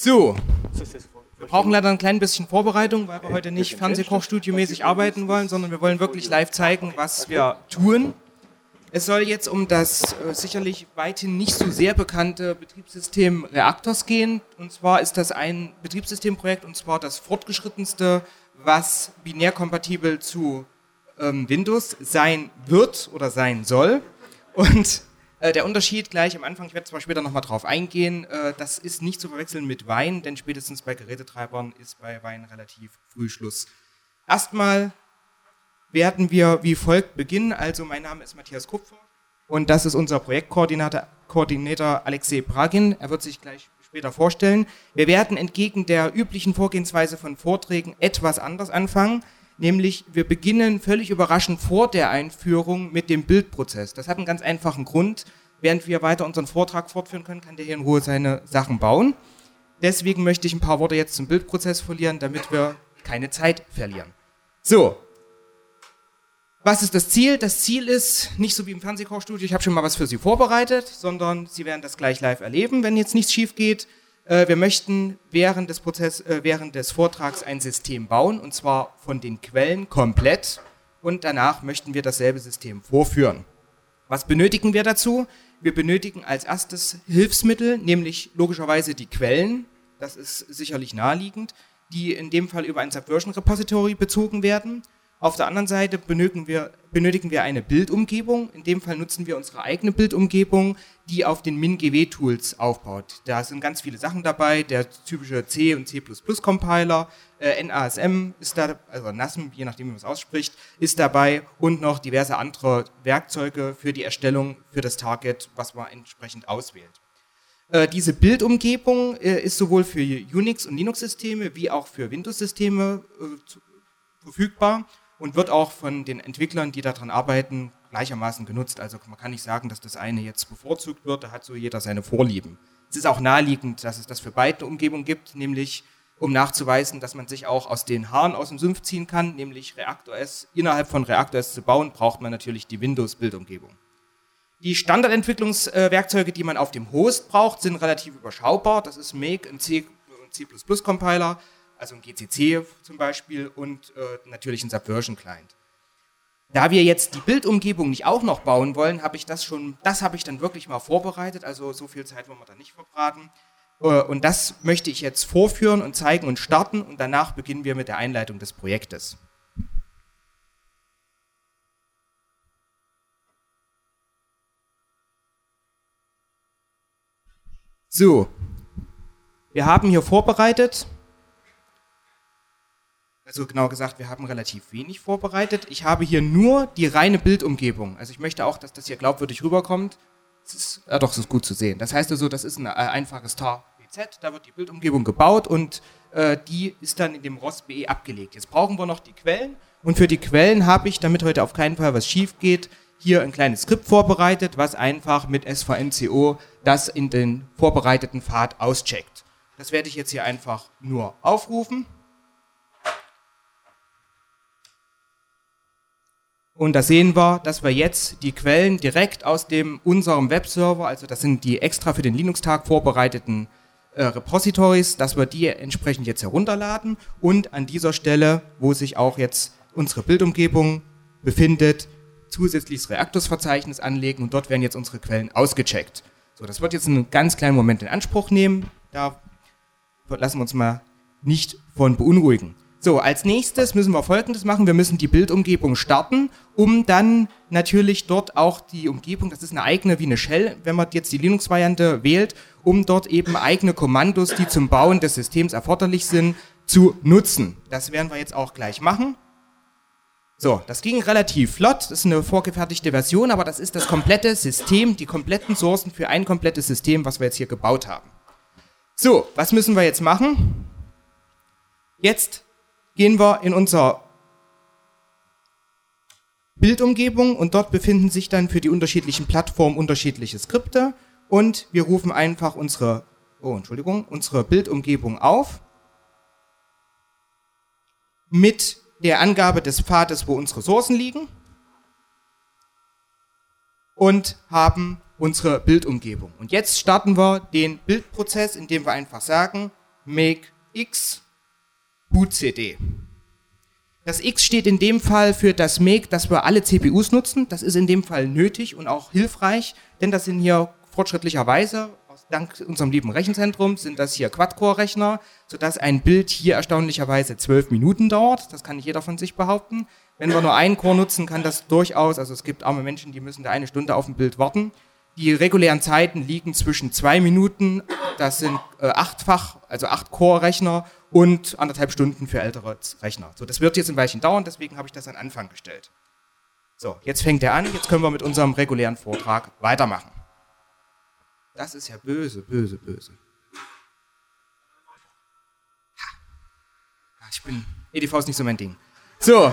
So, wir brauchen leider ein klein bisschen Vorbereitung, weil wir heute nicht Fernsehkochstudio-mäßig arbeiten wollen, sondern wir wollen wirklich live zeigen, was wir tun. Es soll jetzt um das sicherlich weithin nicht so sehr bekannte Betriebssystem Reactors gehen. Und zwar ist das ein Betriebssystemprojekt, und zwar das fortgeschrittenste, was binärkompatibel zu Windows sein wird oder sein soll. Und der Unterschied gleich am Anfang, ich werde zwar später nochmal drauf eingehen, das ist nicht zu verwechseln mit Wine, denn spätestens bei Gerätetreibern ist bei Wine relativ früh Schluss. Erstmal werden wir wie folgt beginnen. Also mein Name ist Matthias Kupfer und das ist unser Projektkoordinator Alexei Bragin. Er wird sich gleich später vorstellen. Wir werden entgegen der üblichen Vorgehensweise von Vorträgen etwas anders anfangen, nämlich wir beginnen völlig überraschend vor der Einführung mit dem Bildprozess. Das hat einen ganz einfachen Grund. Während wir weiter unseren Vortrag fortführen können, kann der hier in Ruhe seine Sachen bauen. Deswegen möchte ich ein paar Worte jetzt zum Bildprozess verlieren, damit wir keine Zeit verlieren. So. Was ist das Ziel? Das Ziel ist, nicht so wie im Fernsehkochstudio, ich habe schon mal was für Sie vorbereitet, sondern Sie werden das gleich live erleben, wenn jetzt nichts schief geht. Wir möchten während des Vortrags ein System bauen, und zwar von den Quellen komplett, und danach möchten wir dasselbe System vorführen. Was benötigen wir dazu? Wir benötigen als erstes Hilfsmittel, nämlich logischerweise die Quellen, das ist sicherlich naheliegend, die in dem Fall über ein Subversion Repository bezogen werden. Auf der anderen Seite benötigen wir eine Bildumgebung. In dem Fall nutzen wir unsere eigene Bildumgebung, die auf den MinGW-Tools aufbaut. Da sind ganz viele Sachen dabei, der typische C- und C++-Compiler, NASM ist da, also NASM, je nachdem wie man es ausspricht, ist dabei, und noch diverse andere Werkzeuge für die Erstellung für das Target, was man entsprechend auswählt. Diese Bildumgebung ist sowohl für Unix- und Linux-Systeme wie auch für Windows-Systeme verfügbar und wird auch von den Entwicklern, die daran arbeiten, gleichermaßen genutzt. Also man kann nicht sagen, dass das eine jetzt bevorzugt wird, da hat so jeder seine Vorlieben. Es ist auch naheliegend, dass es das für beide Umgebungen gibt, nämlich um nachzuweisen, dass man sich auch aus den Haaren aus dem Sumpf ziehen kann, nämlich ReactOS. Innerhalb von ReactOS zu bauen, braucht man natürlich die Windows-Bildumgebung. Die Standardentwicklungswerkzeuge, die man auf dem Host braucht, sind relativ überschaubar. Das ist Make, ein C- und C++-Compiler, also ein GCC zum Beispiel, und natürlich ein Subversion-Client. Da wir jetzt die Bildumgebung nicht auch noch bauen wollen, habe ich das habe ich dann wirklich mal vorbereitet, also so viel Zeit wollen wir da nicht verbraten. Und das möchte ich jetzt vorführen und zeigen und starten, und danach beginnen wir mit der Einleitung des Projektes. So, wir haben hier vorbereitet. Also genau gesagt, wir haben relativ wenig vorbereitet. Ich habe hier nur die reine Bildumgebung. Also ich möchte auch, dass das hier glaubwürdig rüberkommt. Das ist gut zu sehen. Das heißt also, das ist ein einfaches tar-bz, da wird die Bildumgebung gebaut und die ist dann in dem ROS.BE abgelegt. Jetzt brauchen wir noch die Quellen, und für die Quellen habe ich, damit heute auf keinen Fall was schief geht, hier ein kleines Skript vorbereitet, was einfach mit svnco das in den vorbereiteten Pfad auscheckt. Das werde ich jetzt hier einfach nur aufrufen. Und da sehen wir, dass wir jetzt die Quellen direkt aus unserem Webserver, also das sind die extra für den Linux-Tag vorbereiteten Repositories, dass wir die entsprechend jetzt herunterladen und an dieser Stelle, wo sich auch jetzt unsere Bildumgebung befindet, zusätzliches Reactors-Verzeichnis anlegen, und dort werden jetzt unsere Quellen ausgecheckt. So, das wird jetzt einen ganz kleinen Moment in Anspruch nehmen, da lassen wir uns mal nicht von beunruhigen. So, als nächstes müssen wir Folgendes machen. Wir müssen die Bildumgebung starten, um dann natürlich dort auch die Umgebung, das ist eine eigene wie eine Shell, wenn man jetzt die Linux-Variante wählt, um dort eben eigene Kommandos, die zum Bauen des Systems erforderlich sind, zu nutzen. Das werden wir jetzt auch gleich machen. So, das ging relativ flott, das ist eine vorgefertigte Version, aber das ist das komplette System, die kompletten Sourcen für ein komplettes System, was wir jetzt hier gebaut haben. So, was müssen wir jetzt machen? Jetzt gehen wir in unsere Bildumgebung, und dort befinden sich dann für die unterschiedlichen Plattformen unterschiedliche Skripte, und wir rufen einfach unsere Bildumgebung auf mit der Angabe des Pfades, wo unsere Sourcen liegen, und haben unsere Bildumgebung. Und jetzt starten wir den Bildprozess, indem wir einfach sagen, make X bootcd. Das X steht in dem Fall für das Make, dass wir alle CPUs nutzen. Das ist in dem Fall nötig und auch hilfreich, denn das sind hier fortschrittlicherweise, dank unserem lieben Rechenzentrum, sind das hier Quad-Core-Rechner, sodass ein Bild hier erstaunlicherweise 12 Minuten dauert. Das kann nicht jeder von sich behaupten. Wenn wir nur einen Core nutzen, kann das durchaus, also es gibt arme Menschen, die müssen da eine Stunde auf ein Bild warten. Die regulären Zeiten liegen zwischen 2 Minuten, das sind 8-fach, also 8-Core-Rechner und 1,5 Stunden für ältere Rechner. So, das wird jetzt ein Weilchen dauern, deswegen habe ich das an Anfang gestellt. So, jetzt fängt er an, jetzt können wir mit unserem regulären Vortrag weitermachen. Das ist ja böse, böse, böse. EDV ist nicht so mein Ding. So.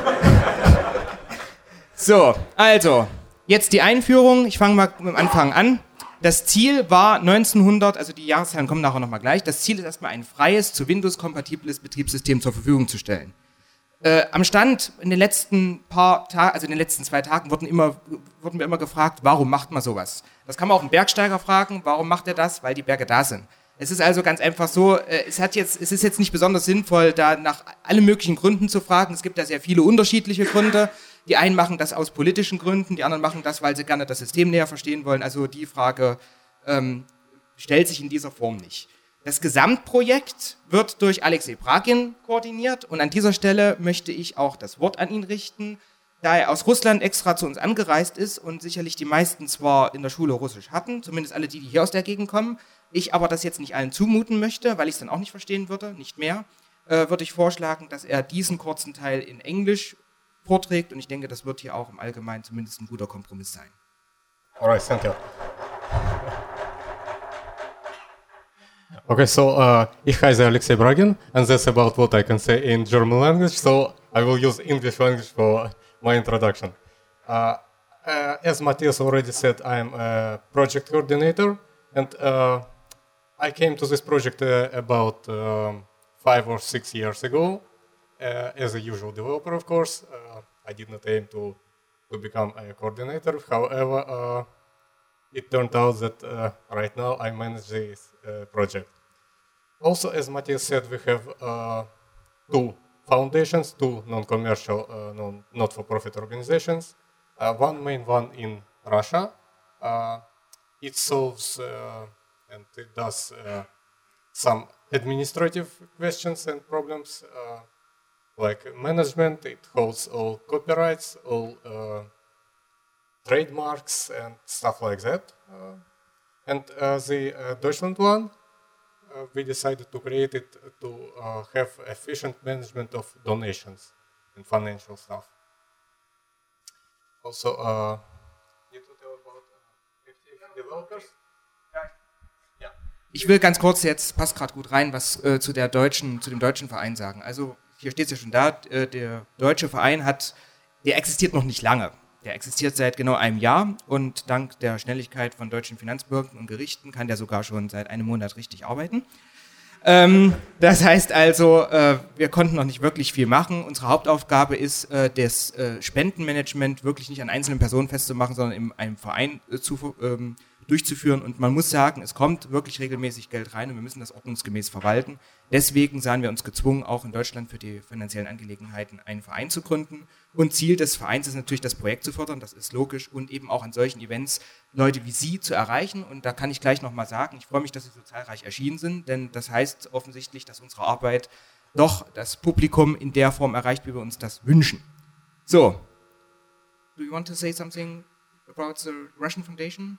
So, also, jetzt die Einführung. Ich fange mal am Anfang an. Das Ziel war 1900, also die Jahreszahlen kommen nachher nochmal gleich. Das Ziel ist erstmal ein freies, zu Windows kompatibles Betriebssystem zur Verfügung zu stellen. Am Stand in den letzten paar Tagen, also in den letzten 2 Tagen, wurden wir immer gefragt, warum macht man sowas? Das kann man auch einen Bergsteiger fragen, warum macht er das? Weil die Berge da sind. Es ist also ganz einfach so, es ist jetzt nicht besonders sinnvoll, da nach allen möglichen Gründen zu fragen. Es gibt da sehr viele unterschiedliche Gründe. Die einen machen das aus politischen Gründen, die anderen machen das, weil sie gerne das System näher verstehen wollen. Also die Frage stellt sich in dieser Form nicht. Das Gesamtprojekt wird durch Alexei Bragin koordiniert und an dieser Stelle möchte ich auch das Wort an ihn richten, da er aus Russland extra zu uns angereist ist und sicherlich die meisten zwar in der Schule Russisch hatten, zumindest alle die hier aus der Gegend kommen, ich aber das jetzt nicht allen zumuten möchte, weil ich es dann auch nicht verstehen würde, nicht mehr, würde ich vorschlagen, dass er diesen kurzen Teil in Englisch vorträgt und ich denke, das wird hier auch im Allgemeinen zumindest ein guter Kompromiss sein. Alright, thank you. Okay, so ich heiße Alexei Bragin, and that's about what I can say in German language, so I will use English language for my introduction. As Matthias already said, I'm a project coordinator, and I came to this project about 5 or 6 years ago, as a usual developer, of course. I did not aim to become a coordinator, however, it turned out that right now I manage this project. Also, as Matthias said, we have 2 foundations, 2 non-commercial, not-for-profit organizations. One main one in Russia. It solves and it does some administrative questions and problems like management. It holds all copyrights, all trademarks and stuff like that. And the Deutschland one, we decided to create it to have efficient management of donations and financial stuff. Also, need to tell about developers? Yeah. Ich will ganz kurz jetzt, passt gerade gut rein, was zu dem deutschen Verein sagen. Also hier steht es ja schon da, der deutsche Verein der existiert noch nicht lange. Der existiert seit genau einem Jahr und dank der Schnelligkeit von deutschen Finanzbehörden und Gerichten kann der sogar schon seit einem Monat richtig arbeiten. Das heißt also, wir konnten noch nicht wirklich viel machen. Unsere Hauptaufgabe ist, das Spendenmanagement wirklich nicht an einzelnen Personen festzumachen, sondern in einem Verein durchzuführen. Und man muss sagen, es kommt wirklich regelmäßig Geld rein und wir müssen das ordnungsgemäß verwalten. Deswegen sahen wir uns gezwungen, auch in Deutschland für die finanziellen Angelegenheiten einen Verein zu gründen. Und Ziel des Vereins ist natürlich, das Projekt zu fördern, das ist logisch, und eben auch an solchen Events Leute wie Sie zu erreichen. Und da kann ich gleich nochmal sagen, ich freue mich, dass Sie so zahlreich erschienen sind, denn das heißt offensichtlich, dass unsere Arbeit doch das Publikum in der Form erreicht, wie wir uns das wünschen. So, do you want to say something about the Russian Foundation?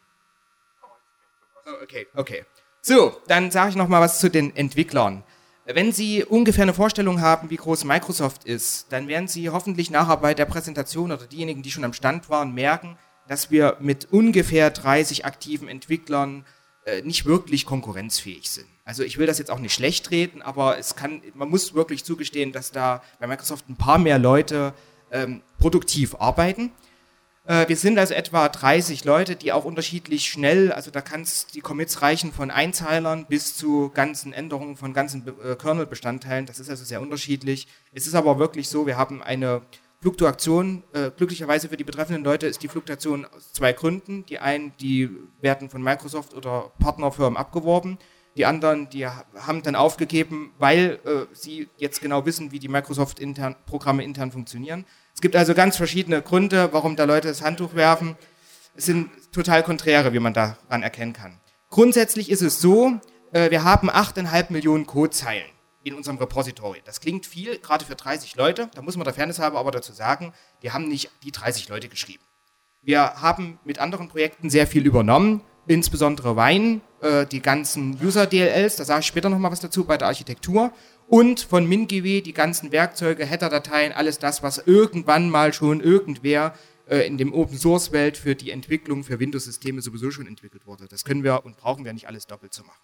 Oh, okay. So, dann sage ich noch mal was zu den Entwicklern. Wenn Sie ungefähr eine Vorstellung haben, wie groß Microsoft ist, dann werden Sie hoffentlich nachher bei der Präsentation oder diejenigen, die schon am Stand waren, merken, dass wir mit ungefähr 30 aktiven Entwicklern nicht wirklich konkurrenzfähig sind. Also ich will das jetzt auch nicht schlecht reden, aber man muss wirklich zugestehen, dass da bei Microsoft ein paar mehr Leute produktiv arbeiten. Wir sind also etwa 30 Leute, die auch unterschiedlich schnell, also da kann es die Commits reichen von Einzeilern bis zu ganzen Änderungen von ganzen Kernel-Bestandteilen. Das ist also sehr unterschiedlich. Es ist aber wirklich so, wir haben eine Fluktuation. Glücklicherweise für die betreffenden Leute ist die Fluktuation aus 2 Gründen. Die einen, die werden von Microsoft oder Partnerfirmen abgeworben. Die anderen, die haben dann aufgegeben, weil sie jetzt genau wissen, wie die Microsoft-Programme intern funktionieren. Es gibt also ganz verschiedene Gründe, warum da Leute das Handtuch werfen. Es sind total konträre, wie man daran erkennen kann. Grundsätzlich ist es so, wir haben 8,5 Millionen Codezeilen in unserem Repository. Das klingt viel, gerade für 30 Leute. Da muss man der Fairness halber aber dazu sagen, die haben nicht die 30 Leute geschrieben. Wir haben mit anderen Projekten sehr viel übernommen, insbesondere Wine, die ganzen User-DLLs, da sage ich später nochmal was dazu bei der Architektur, und von MinGW die ganzen Werkzeuge, Header-Dateien, alles das, was irgendwann mal schon irgendwer in dem Open-Source-Welt für die Entwicklung für Windows-Systeme sowieso schon entwickelt wurde. Das können wir und brauchen wir nicht alles doppelt zu machen.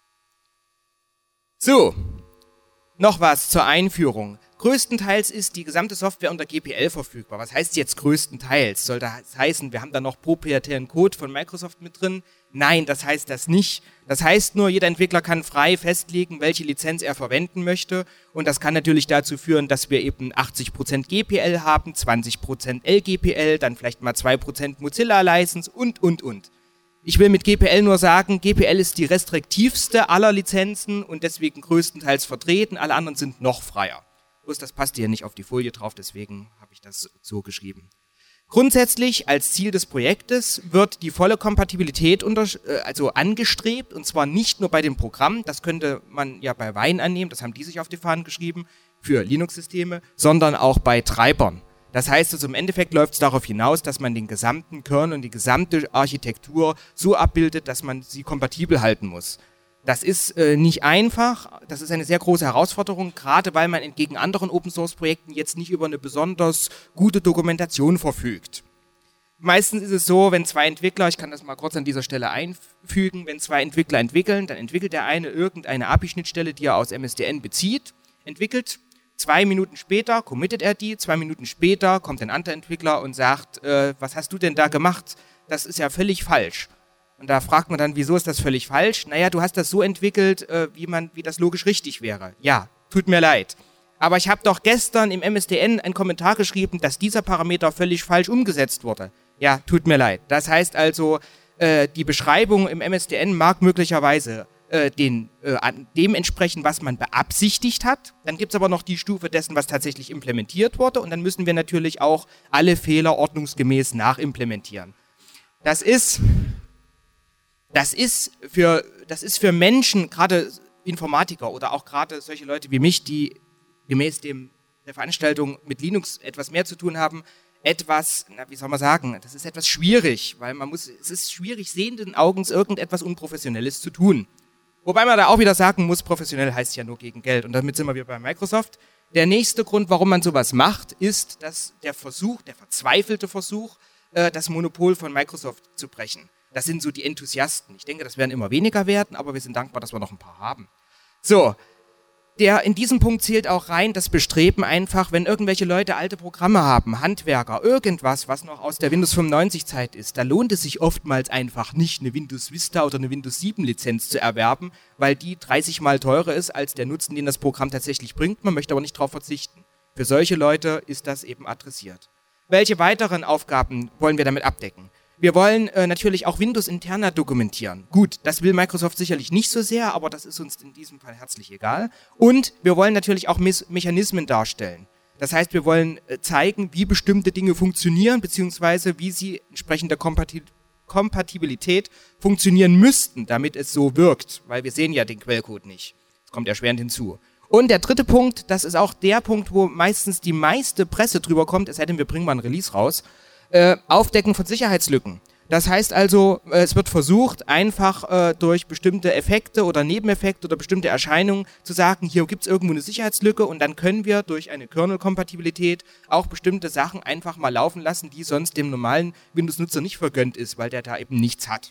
So, noch was zur Einführung. Größtenteils ist die gesamte Software unter GPL verfügbar. Was heißt jetzt größtenteils? Soll das heißen, wir haben da noch proprietären Code von Microsoft mit drin? Nein, das heißt das nicht. Das heißt nur, jeder Entwickler kann frei festlegen, welche Lizenz er verwenden möchte. Und das kann natürlich dazu führen, dass wir eben 80% GPL haben, 20% LGPL, dann vielleicht mal 2% Mozilla License und. Ich will mit GPL nur sagen, GPL ist die restriktivste aller Lizenzen und deswegen größtenteils vertreten. Alle anderen sind noch freier. Bloß das passt hier nicht auf die Folie drauf, deswegen habe ich das so geschrieben. Grundsätzlich als Ziel des Projektes wird die volle Kompatibilität angestrebt, und zwar nicht nur bei den Programmen, das könnte man ja bei Wine annehmen, das haben die sich auf die Fahnen geschrieben, für Linux-Systeme, sondern auch bei Treibern. Das heißt also, im Endeffekt läuft es darauf hinaus, dass man den gesamten Kernel und die gesamte Architektur so abbildet, dass man sie kompatibel halten muss. Das ist nicht einfach, das ist eine sehr große Herausforderung, gerade weil man entgegen anderen Open-Source-Projekten jetzt nicht über eine besonders gute Dokumentation verfügt. Meistens ist es so, wenn zwei Entwickler, ich kann das mal kurz an dieser Stelle einfügen, wenn zwei Entwickler entwickeln, dann entwickelt der eine irgendeine API-Schnittstelle, die er aus MSDN bezieht, entwickelt, 2 Minuten später committet er die, 2 Minuten später kommt ein anderer Entwickler und sagt, was hast du denn da gemacht? Das ist ja völlig falsch. Und da fragt man dann, wieso ist das völlig falsch? Naja, du hast das so entwickelt, wie das logisch richtig wäre. Ja, tut mir leid. Aber ich habe doch gestern im MSDN einen Kommentar geschrieben, dass dieser Parameter völlig falsch umgesetzt wurde. Ja, tut mir leid. Das heißt also, die Beschreibung im MSDN mag möglicherweise dem entsprechen, was man beabsichtigt hat. Dann gibt es aber noch die Stufe dessen, was tatsächlich implementiert wurde. Und dann müssen wir natürlich auch alle Fehler ordnungsgemäß nachimplementieren. Das ist für Menschen, gerade Informatiker oder auch gerade solche Leute wie mich, die gemäß der Veranstaltung mit Linux etwas mehr zu tun haben, etwas, wie soll man sagen, das ist etwas schwierig, weil es ist schwierig, sehenden Augens irgendetwas Unprofessionelles zu tun. Wobei man da auch wieder sagen muss, professionell heißt ja nur gegen Geld. Und damit sind wir wieder bei Microsoft. Der nächste Grund, warum man sowas macht, ist, dass der verzweifelte Versuch, das Monopol von Microsoft zu brechen. Das sind so die Enthusiasten. Ich denke, das werden immer weniger werden, aber wir sind dankbar, dass wir noch ein paar haben. So, in diesem Punkt zählt auch rein das Bestreben einfach, wenn irgendwelche Leute alte Programme haben, Handwerker, irgendwas, was noch aus der Windows 95 Zeit ist, da lohnt es sich oftmals einfach nicht, eine Windows Vista oder eine Windows 7 Lizenz zu erwerben, weil die 30 mal teurer ist als der Nutzen, den das Programm tatsächlich bringt. Man möchte aber nicht darauf verzichten. Für solche Leute ist das eben adressiert. Welche weiteren Aufgaben wollen wir damit abdecken? Wir wollen natürlich auch Windows interner dokumentieren. Gut, das will Microsoft sicherlich nicht so sehr, aber das ist uns in diesem Fall herzlich egal. Und wir wollen natürlich auch Mechanismen darstellen. Das heißt, wir wollen zeigen, wie bestimmte Dinge funktionieren, beziehungsweise wie sie entsprechend der Kompatibilität funktionieren müssten, damit es so wirkt, weil wir sehen ja den Quellcode nicht. Das kommt erschwerend hinzu. Und der dritte Punkt, das ist auch der Punkt, wo meistens die meiste Presse drüber kommt, es sei denn, wir bringen mal ein Release raus, Aufdecken von Sicherheitslücken. Das heißt also, es wird versucht, einfach durch bestimmte Effekte oder Nebeneffekte oder bestimmte Erscheinungen zu sagen, hier gibt es irgendwo eine Sicherheitslücke und dann können wir durch eine Kernel-Kompatibilität auch bestimmte Sachen einfach mal laufen lassen, die sonst dem normalen Windows-Nutzer nicht vergönnt ist, weil der da eben nichts hat.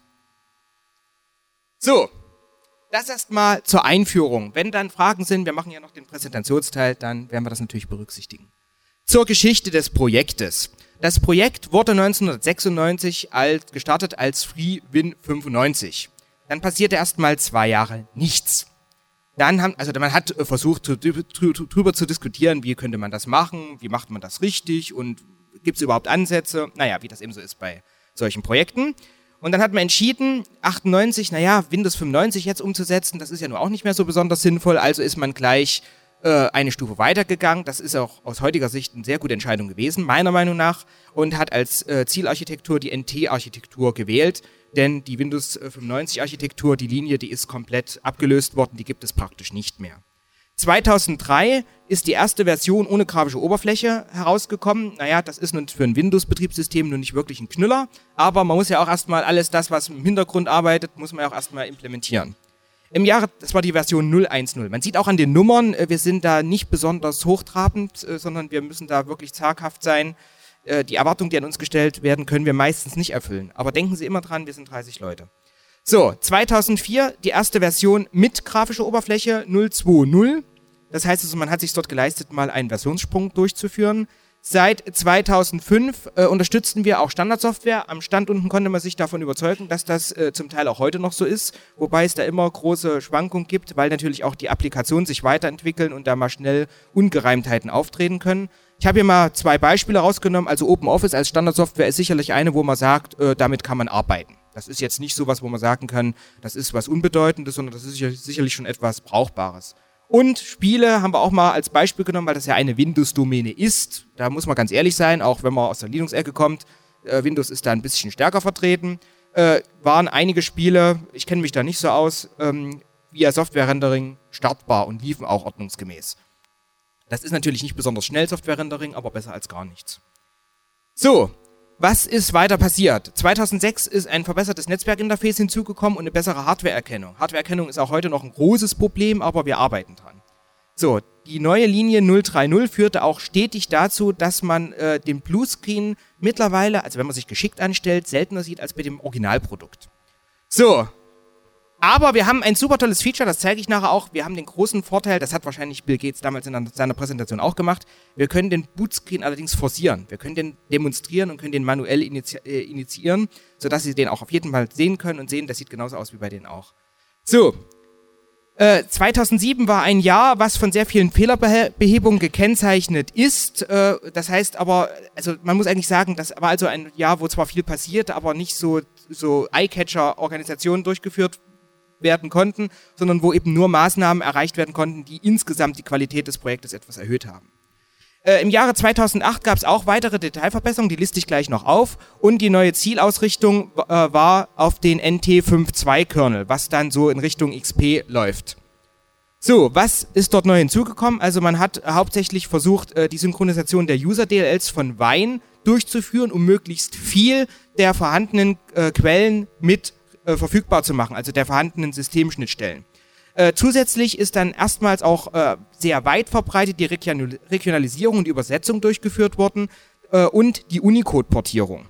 So, das erstmal zur Einführung. Wenn dann Fragen sind, wir machen ja noch den Präsentationsteil, dann werden wir das natürlich berücksichtigen. Zur Geschichte des Projektes. Das Projekt wurde 1996 gestartet als FreeWin95. Dann passierte erstmal 2 Jahre nichts. Man hat versucht, drüber zu diskutieren, wie könnte man das machen, wie macht man das richtig und gibt es überhaupt Ansätze? Naja, wie das eben so ist bei solchen Projekten. Und dann hat man entschieden, 98, Windows 95 jetzt umzusetzen, das ist ja nun auch nicht mehr so besonders sinnvoll, also ist man gleich eine Stufe weitergegangen. Das ist auch aus heutiger Sicht eine sehr gute Entscheidung gewesen, meiner Meinung nach, und hat als Zielarchitektur die NT-Architektur gewählt, denn die Windows 95-Architektur, die Linie, die ist komplett abgelöst worden, die gibt es praktisch nicht mehr. 2003 ist die erste Version ohne grafische Oberfläche herausgekommen. Das ist nun für ein Windows-Betriebssystem nun nicht wirklich ein Knüller, aber man muss ja auch erstmal alles das, was im Hintergrund arbeitet, muss man ja auch erstmal implementieren. Im Jahre, das war die Version 0.1.0. Man sieht auch an den Nummern, wir sind da nicht besonders hochtrabend, sondern wir müssen da wirklich zaghaft sein. Die Erwartungen, die an uns gestellt werden, können wir meistens nicht erfüllen. Aber denken Sie immer dran, wir sind 30 Leute. So, 2004 die erste Version mit grafischer Oberfläche 0.2.0. Das heißt also, man hat sich dort geleistet, mal einen Versionssprung durchzuführen. Seit 2005 unterstützen wir auch Standardsoftware. Am Stand unten konnte man sich davon überzeugen, dass das zum Teil auch heute noch so ist, wobei es da immer große Schwankungen gibt, weil natürlich auch die Applikationen sich weiterentwickeln und da mal schnell Ungereimtheiten auftreten können. Ich habe hier mal 2 Beispiele rausgenommen. Also OpenOffice als Standardsoftware ist sicherlich eine, wo man sagt, damit kann man arbeiten. Das ist jetzt nicht so was, wo man sagen kann, das ist was Unbedeutendes, sondern das ist sicherlich schon etwas Brauchbares. Und Spiele haben wir auch mal als Beispiel genommen, weil das ja eine Windows-Domäne ist. Da muss man ganz ehrlich sein, auch wenn man aus der Linux-Ecke kommt. Windows ist da ein bisschen stärker vertreten. Waren einige Spiele, ich kenne mich da nicht so aus, via Software-Rendering startbar und liefen auch ordnungsgemäß. Das ist natürlich nicht besonders schnell, Software-Rendering, aber besser als gar nichts. So, was ist weiter passiert? 2006 ist ein verbessertes Netzwerkinterface hinzugekommen und eine bessere Hardwareerkennung. Hardwareerkennung ist auch heute noch ein großes Problem, aber wir arbeiten dran. So, die neue Linie 0.3.0 führte auch stetig dazu, dass man den Bluescreen mittlerweile, also wenn man sich geschickt anstellt, seltener sieht als bei dem Originalprodukt. So, aber wir haben ein super tolles Feature, das zeige ich nachher auch. Wir haben den großen Vorteil, das hat wahrscheinlich Bill Gates damals in seiner Präsentation auch gemacht, wir können den Bootscreen allerdings forcieren. Wir können den demonstrieren und können den manuell initiieren, sodass Sie den auch auf jeden Fall sehen können und sehen, das sieht genauso aus wie bei denen auch. So, 2007 war ein Jahr, was von sehr vielen Fehlerbehebungen gekennzeichnet ist. Das heißt aber, also man muss eigentlich sagen, das war also ein Jahr, wo zwar viel passierte, aber nicht so Eye-Catcher-Organisationen durchgeführt werden konnten, sondern wo eben nur Maßnahmen erreicht werden konnten, die insgesamt die Qualität des Projektes etwas erhöht haben. Im Jahre 2008 gab es auch weitere Detailverbesserungen, die liste ich gleich noch auf, und die neue Zielausrichtung war auf den NT5.2-Kernel, was dann so in Richtung XP läuft. So, was ist dort neu hinzugekommen? Also man hat hauptsächlich versucht, die Synchronisation der User-DLLs von Wine durchzuführen, um möglichst viel der vorhandenen Quellen mit verfügbar zu machen, also der vorhandenen Systemschnittstellen. Zusätzlich ist dann erstmals auch sehr weit verbreitet die Regionalisierung und die Übersetzung durchgeführt worden und die Unicode-Portierung.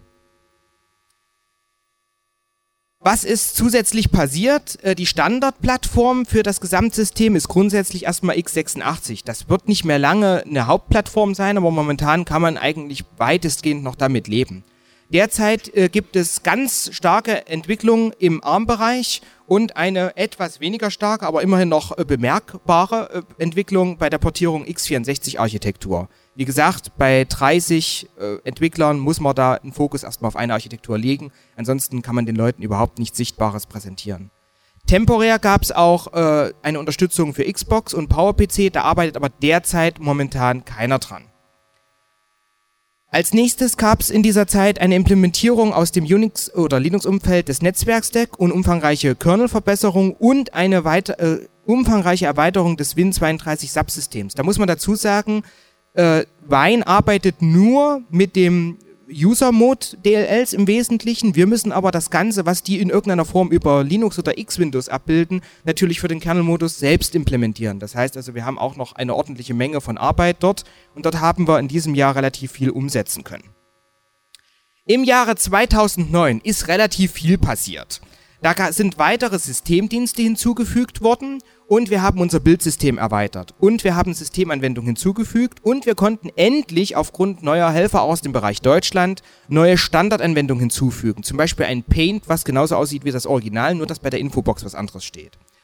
Was ist zusätzlich passiert? Die Standardplattform für das Gesamtsystem ist grundsätzlich erstmal x86. Das wird nicht mehr lange eine Hauptplattform sein, aber momentan kann man eigentlich weitestgehend noch damit leben. Derzeit gibt es ganz starke Entwicklungen im ARM-Bereich und eine etwas weniger starke, aber immerhin noch bemerkbare Entwicklung bei der Portierung x64-Architektur. Wie gesagt, bei 30 Entwicklern muss man da einen Fokus erstmal auf eine Architektur legen, ansonsten kann man den Leuten überhaupt nichts Sichtbares präsentieren. Temporär gab es auch eine Unterstützung für Xbox und PowerPC, da arbeitet aber derzeit momentan keiner dran. Als nächstes gab es in dieser Zeit eine Implementierung aus dem Unix- oder Linux-Umfeld des Netzwerkstack und umfangreiche Kernel-Verbesserungen und eine umfangreiche Erweiterung des Win32-Subsystems. Da muss man dazu sagen, Wine arbeitet nur mit dem User-Mode-DLLs im Wesentlichen. Wir müssen aber das Ganze, was die in irgendeiner Form über Linux oder X-Windows abbilden, natürlich für den Kernel-Modus selbst implementieren. Das heißt also, wir haben auch noch eine ordentliche Menge von Arbeit dort und dort haben wir in diesem Jahr relativ viel umsetzen können. Im Jahre 2009 ist relativ viel passiert. Da sind weitere Systemdienste hinzugefügt worden und wir haben unser Bildsystem erweitert und wir haben Systemanwendungen hinzugefügt und wir konnten endlich aufgrund neuer Helfer aus dem Bereich Deutschland neue Standardanwendungen hinzufügen. Zum Beispiel ein Paint, was genauso aussieht wie das Original, nur dass bei der Infobox was anderes steht.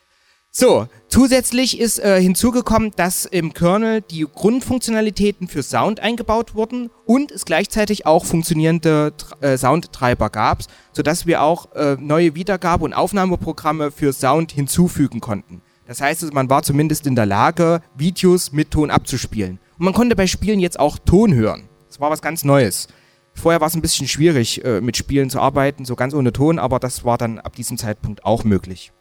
So, zusätzlich ist hinzugekommen, dass im Kernel die Grundfunktionalitäten für Sound eingebaut wurden und es gleichzeitig auch funktionierende Soundtreiber gab, sodass wir auch neue Wiedergabe- und Aufnahmeprogramme für Sound hinzufügen konnten. Das heißt, man war zumindest in der Lage, Videos mit Ton abzuspielen. Und man konnte bei Spielen jetzt auch Ton hören. Das war was ganz Neues. Vorher war es ein bisschen schwierig, mit Spielen zu arbeiten, so ganz ohne Ton, aber das war dann ab diesem Zeitpunkt auch möglich.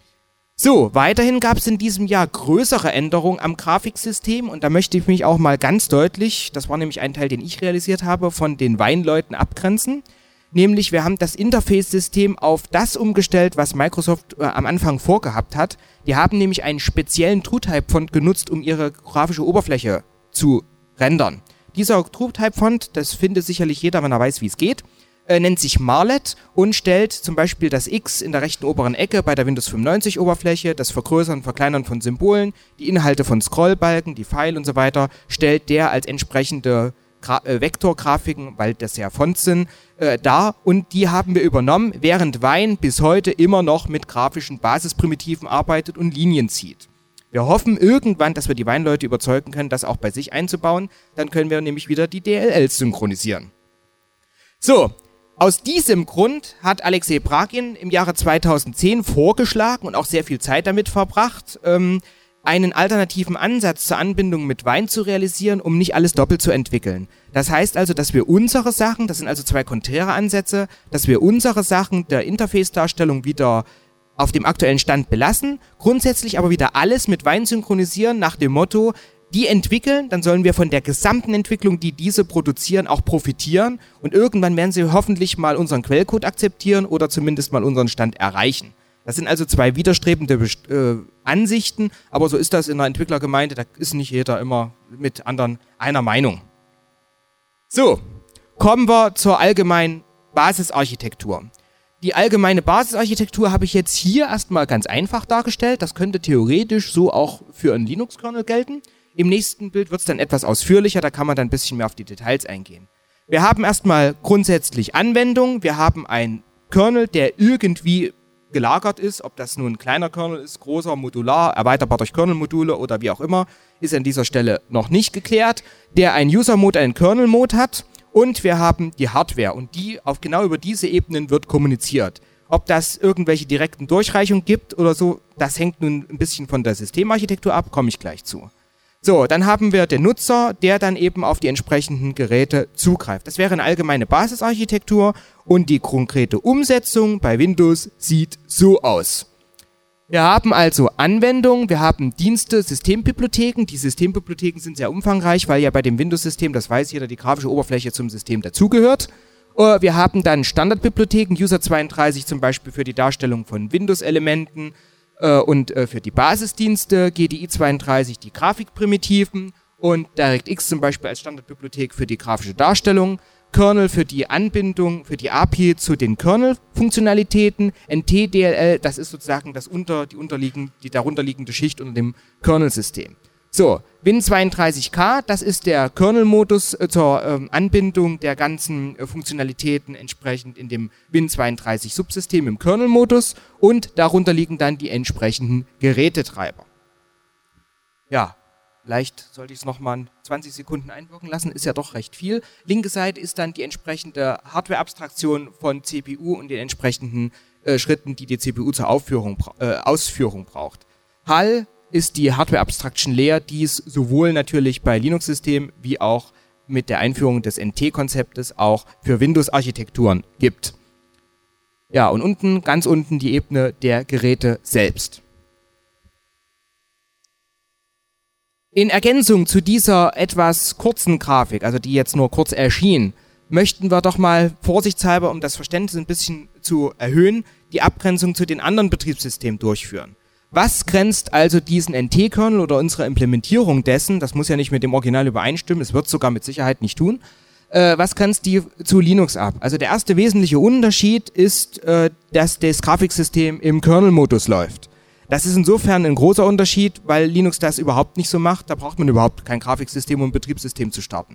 So, weiterhin gab es in diesem Jahr größere Änderungen am Grafiksystem und da möchte ich mich auch mal ganz deutlich, das war nämlich ein Teil, den ich realisiert habe, von den Weinleuten abgrenzen. Nämlich, wir haben das Interface-System auf das umgestellt, was Microsoft am Anfang vorgehabt hat. Die haben nämlich einen speziellen TrueType-Font genutzt, um ihre grafische Oberfläche zu rendern. Dieser TrueType-Font, das findet sicherlich jeder, wenn er weiß, wie es geht, nennt sich Marlet und stellt zum Beispiel das X in der rechten oberen Ecke bei der Windows 95 Oberfläche, das Vergrößern und Verkleinern von Symbolen, die Inhalte von Scrollbalken, die Pfeil und so weiter, stellt der als entsprechende Vektorgrafiken, weil das ja Fonts sind, dar und die haben wir übernommen, während Wine bis heute immer noch mit grafischen Basisprimitiven arbeitet und Linien zieht. Wir hoffen irgendwann, dass wir die Wine-Leute überzeugen können, das auch bei sich einzubauen, dann können wir nämlich wieder die DLLs synchronisieren. So, aus diesem Grund hat Alexei Bragin im Jahre 2010 vorgeschlagen und auch sehr viel Zeit damit verbracht, einen alternativen Ansatz zur Anbindung mit Wine zu realisieren, um nicht alles doppelt zu entwickeln. Das heißt also, dass wir unsere Sachen, das sind also zwei konträre Ansätze, dass wir unsere Sachen der Interface-Darstellung wieder auf dem aktuellen Stand belassen, grundsätzlich aber wieder alles mit Wine synchronisieren nach dem Motto, die entwickeln, dann sollen wir von der gesamten Entwicklung, die diese produzieren, auch profitieren und irgendwann werden sie hoffentlich mal unseren Quellcode akzeptieren oder zumindest mal unseren Stand erreichen. Das sind also zwei widerstrebende Ansichten, aber so ist das in der Entwicklergemeinde, da ist nicht jeder immer mit anderen einer Meinung. So, kommen wir zur allgemeinen Basisarchitektur. Die allgemeine Basisarchitektur habe ich jetzt hier erstmal ganz einfach dargestellt, das könnte theoretisch so auch für einen Linux-Kernel gelten. Im nächsten Bild wird es dann etwas ausführlicher, da kann man dann ein bisschen mehr auf die Details eingehen. Wir haben erstmal grundsätzlich Anwendungen, wir haben einen Kernel, der irgendwie gelagert ist, ob das nun ein kleiner Kernel ist, großer, modular, erweiterbar durch Kernel-Module oder wie auch immer, ist an dieser Stelle noch nicht geklärt, der einen User-Mode, einen Kernel-Mode hat und wir haben die Hardware und die auf genau über diese Ebenen wird kommuniziert. Ob das irgendwelche direkten Durchreichungen gibt oder so, das hängt nun ein bisschen von der Systemarchitektur ab, komme ich gleich zu. So, dann haben wir den Nutzer, der dann eben auf die entsprechenden Geräte zugreift. Das wäre eine allgemeine Basisarchitektur und die konkrete Umsetzung bei Windows sieht so aus. Wir haben also Anwendungen, wir haben Dienste, Systembibliotheken. Die Systembibliotheken sind sehr umfangreich, weil ja bei dem Windows-System, das weiß jeder, die grafische Oberfläche zum System dazugehört. Wir haben dann Standardbibliotheken, User32 zum Beispiel für die Darstellung von Windows-Elementen, und für die Basisdienste, GDI32 die Grafikprimitiven und DirectX zum Beispiel als Standardbibliothek für die grafische Darstellung, Kernel für die Anbindung, für die API zu den Kernel-Funktionalitäten, NTDLL, das ist sozusagen die darunterliegende Schicht unter dem Kernel-System. So, Win32K, das ist der Kernel-Modus zur Anbindung der ganzen Funktionalitäten entsprechend in dem Win32-Subsystem im Kernel-Modus und darunter liegen dann die entsprechenden Gerätetreiber. Ja, vielleicht sollte ich es nochmal 20 Sekunden einwirken lassen, ist ja doch recht viel. Linke Seite ist dann die entsprechende Hardware-Abstraktion von CPU und den entsprechenden Schritten, die die CPU zur Ausführung braucht. HAL ist die Hardware Abstraction Layer, die es sowohl natürlich bei Linux-Systemen wie auch mit der Einführung des NT-Konzeptes auch für Windows-Architekturen gibt. Ja, und unten, ganz unten die Ebene der Geräte selbst. In Ergänzung zu dieser etwas kurzen Grafik, also die jetzt nur kurz erschien, möchten wir doch mal vorsichtshalber, um das Verständnis ein bisschen zu erhöhen, die Abgrenzung zu den anderen Betriebssystemen durchführen. Was grenzt also diesen NT-Kernel oder unsere Implementierung dessen, das muss ja nicht mit dem Original übereinstimmen, es wird sogar mit Sicherheit nicht tun, was grenzt die zu Linux ab? Also der erste wesentliche Unterschied ist, dass das Grafiksystem im Kernel-Modus läuft. Das ist insofern ein großer Unterschied, weil Linux das überhaupt nicht so macht, da braucht man überhaupt kein Grafiksystem, um ein Betriebssystem zu starten.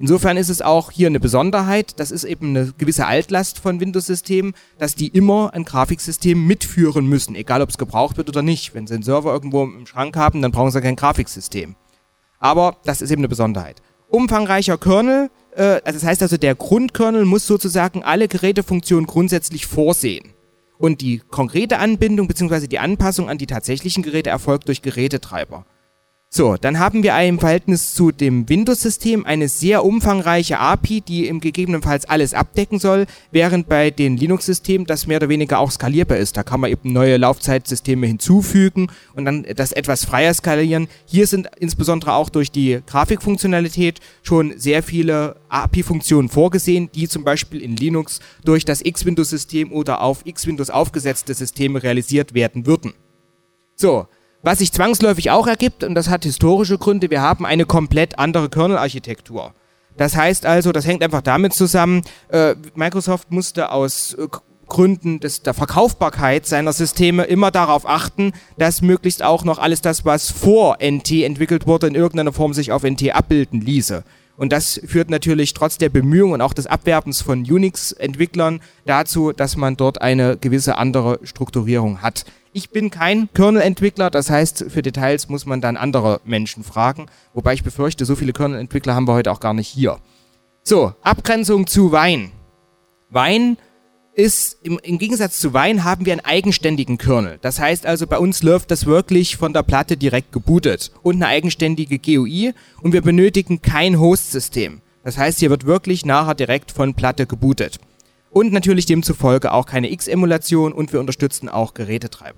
Insofern ist es auch hier eine Besonderheit, das ist eben eine gewisse Altlast von Windows-Systemen, dass die immer ein Grafiksystem mitführen müssen, egal ob es gebraucht wird oder nicht. Wenn sie einen Server irgendwo im Schrank haben, dann brauchen sie kein Grafiksystem. Aber das ist eben eine Besonderheit. Umfangreicher Kernel, das heißt also, der Grundkernel muss sozusagen alle Gerätefunktionen grundsätzlich vorsehen. Und die konkrete Anbindung bzw. die Anpassung an die tatsächlichen Geräte erfolgt durch Gerätetreiber. So, dann haben wir im Verhältnis zu dem Windows-System eine sehr umfangreiche API, die im gegebenenfalls alles abdecken soll, während bei den Linux-Systemen das mehr oder weniger auch skalierbar ist. Da kann man eben neue Laufzeitsysteme hinzufügen und dann das etwas freier skalieren. Hier sind insbesondere auch durch die Grafikfunktionalität schon sehr viele API-Funktionen vorgesehen, die zum Beispiel in Linux durch das X-Windows-System oder auf X-Windows aufgesetzte Systeme realisiert werden würden. So. Was sich zwangsläufig auch ergibt, und das hat historische Gründe, wir haben eine komplett andere Kernel-Architektur. Das heißt also, das hängt einfach damit zusammen, Microsoft musste aus Gründen der Verkaufbarkeit seiner Systeme immer darauf achten, dass möglichst auch noch alles das, was vor NT entwickelt wurde, in irgendeiner Form sich auf NT abbilden ließe. Und das führt natürlich trotz der Bemühungen und auch des Abwerbens von Unix-Entwicklern dazu, dass man dort eine gewisse andere Strukturierung hat. Ich bin kein Kernel-Entwickler, das heißt, für Details muss man dann andere Menschen fragen, wobei ich befürchte, so viele Kernel-Entwickler haben wir heute auch gar nicht hier. So, Abgrenzung zu Wine. Wine ist, im Gegensatz zu Wine haben wir einen eigenständigen Kernel. Das heißt also, bei uns läuft das wirklich von der Platte direkt gebootet und eine eigenständige GUI und wir benötigen kein Host-System. Das heißt, hier wird wirklich nachher direkt von Platte gebootet. Und natürlich demzufolge auch keine X-Emulation und wir unterstützen auch Gerätetreiber.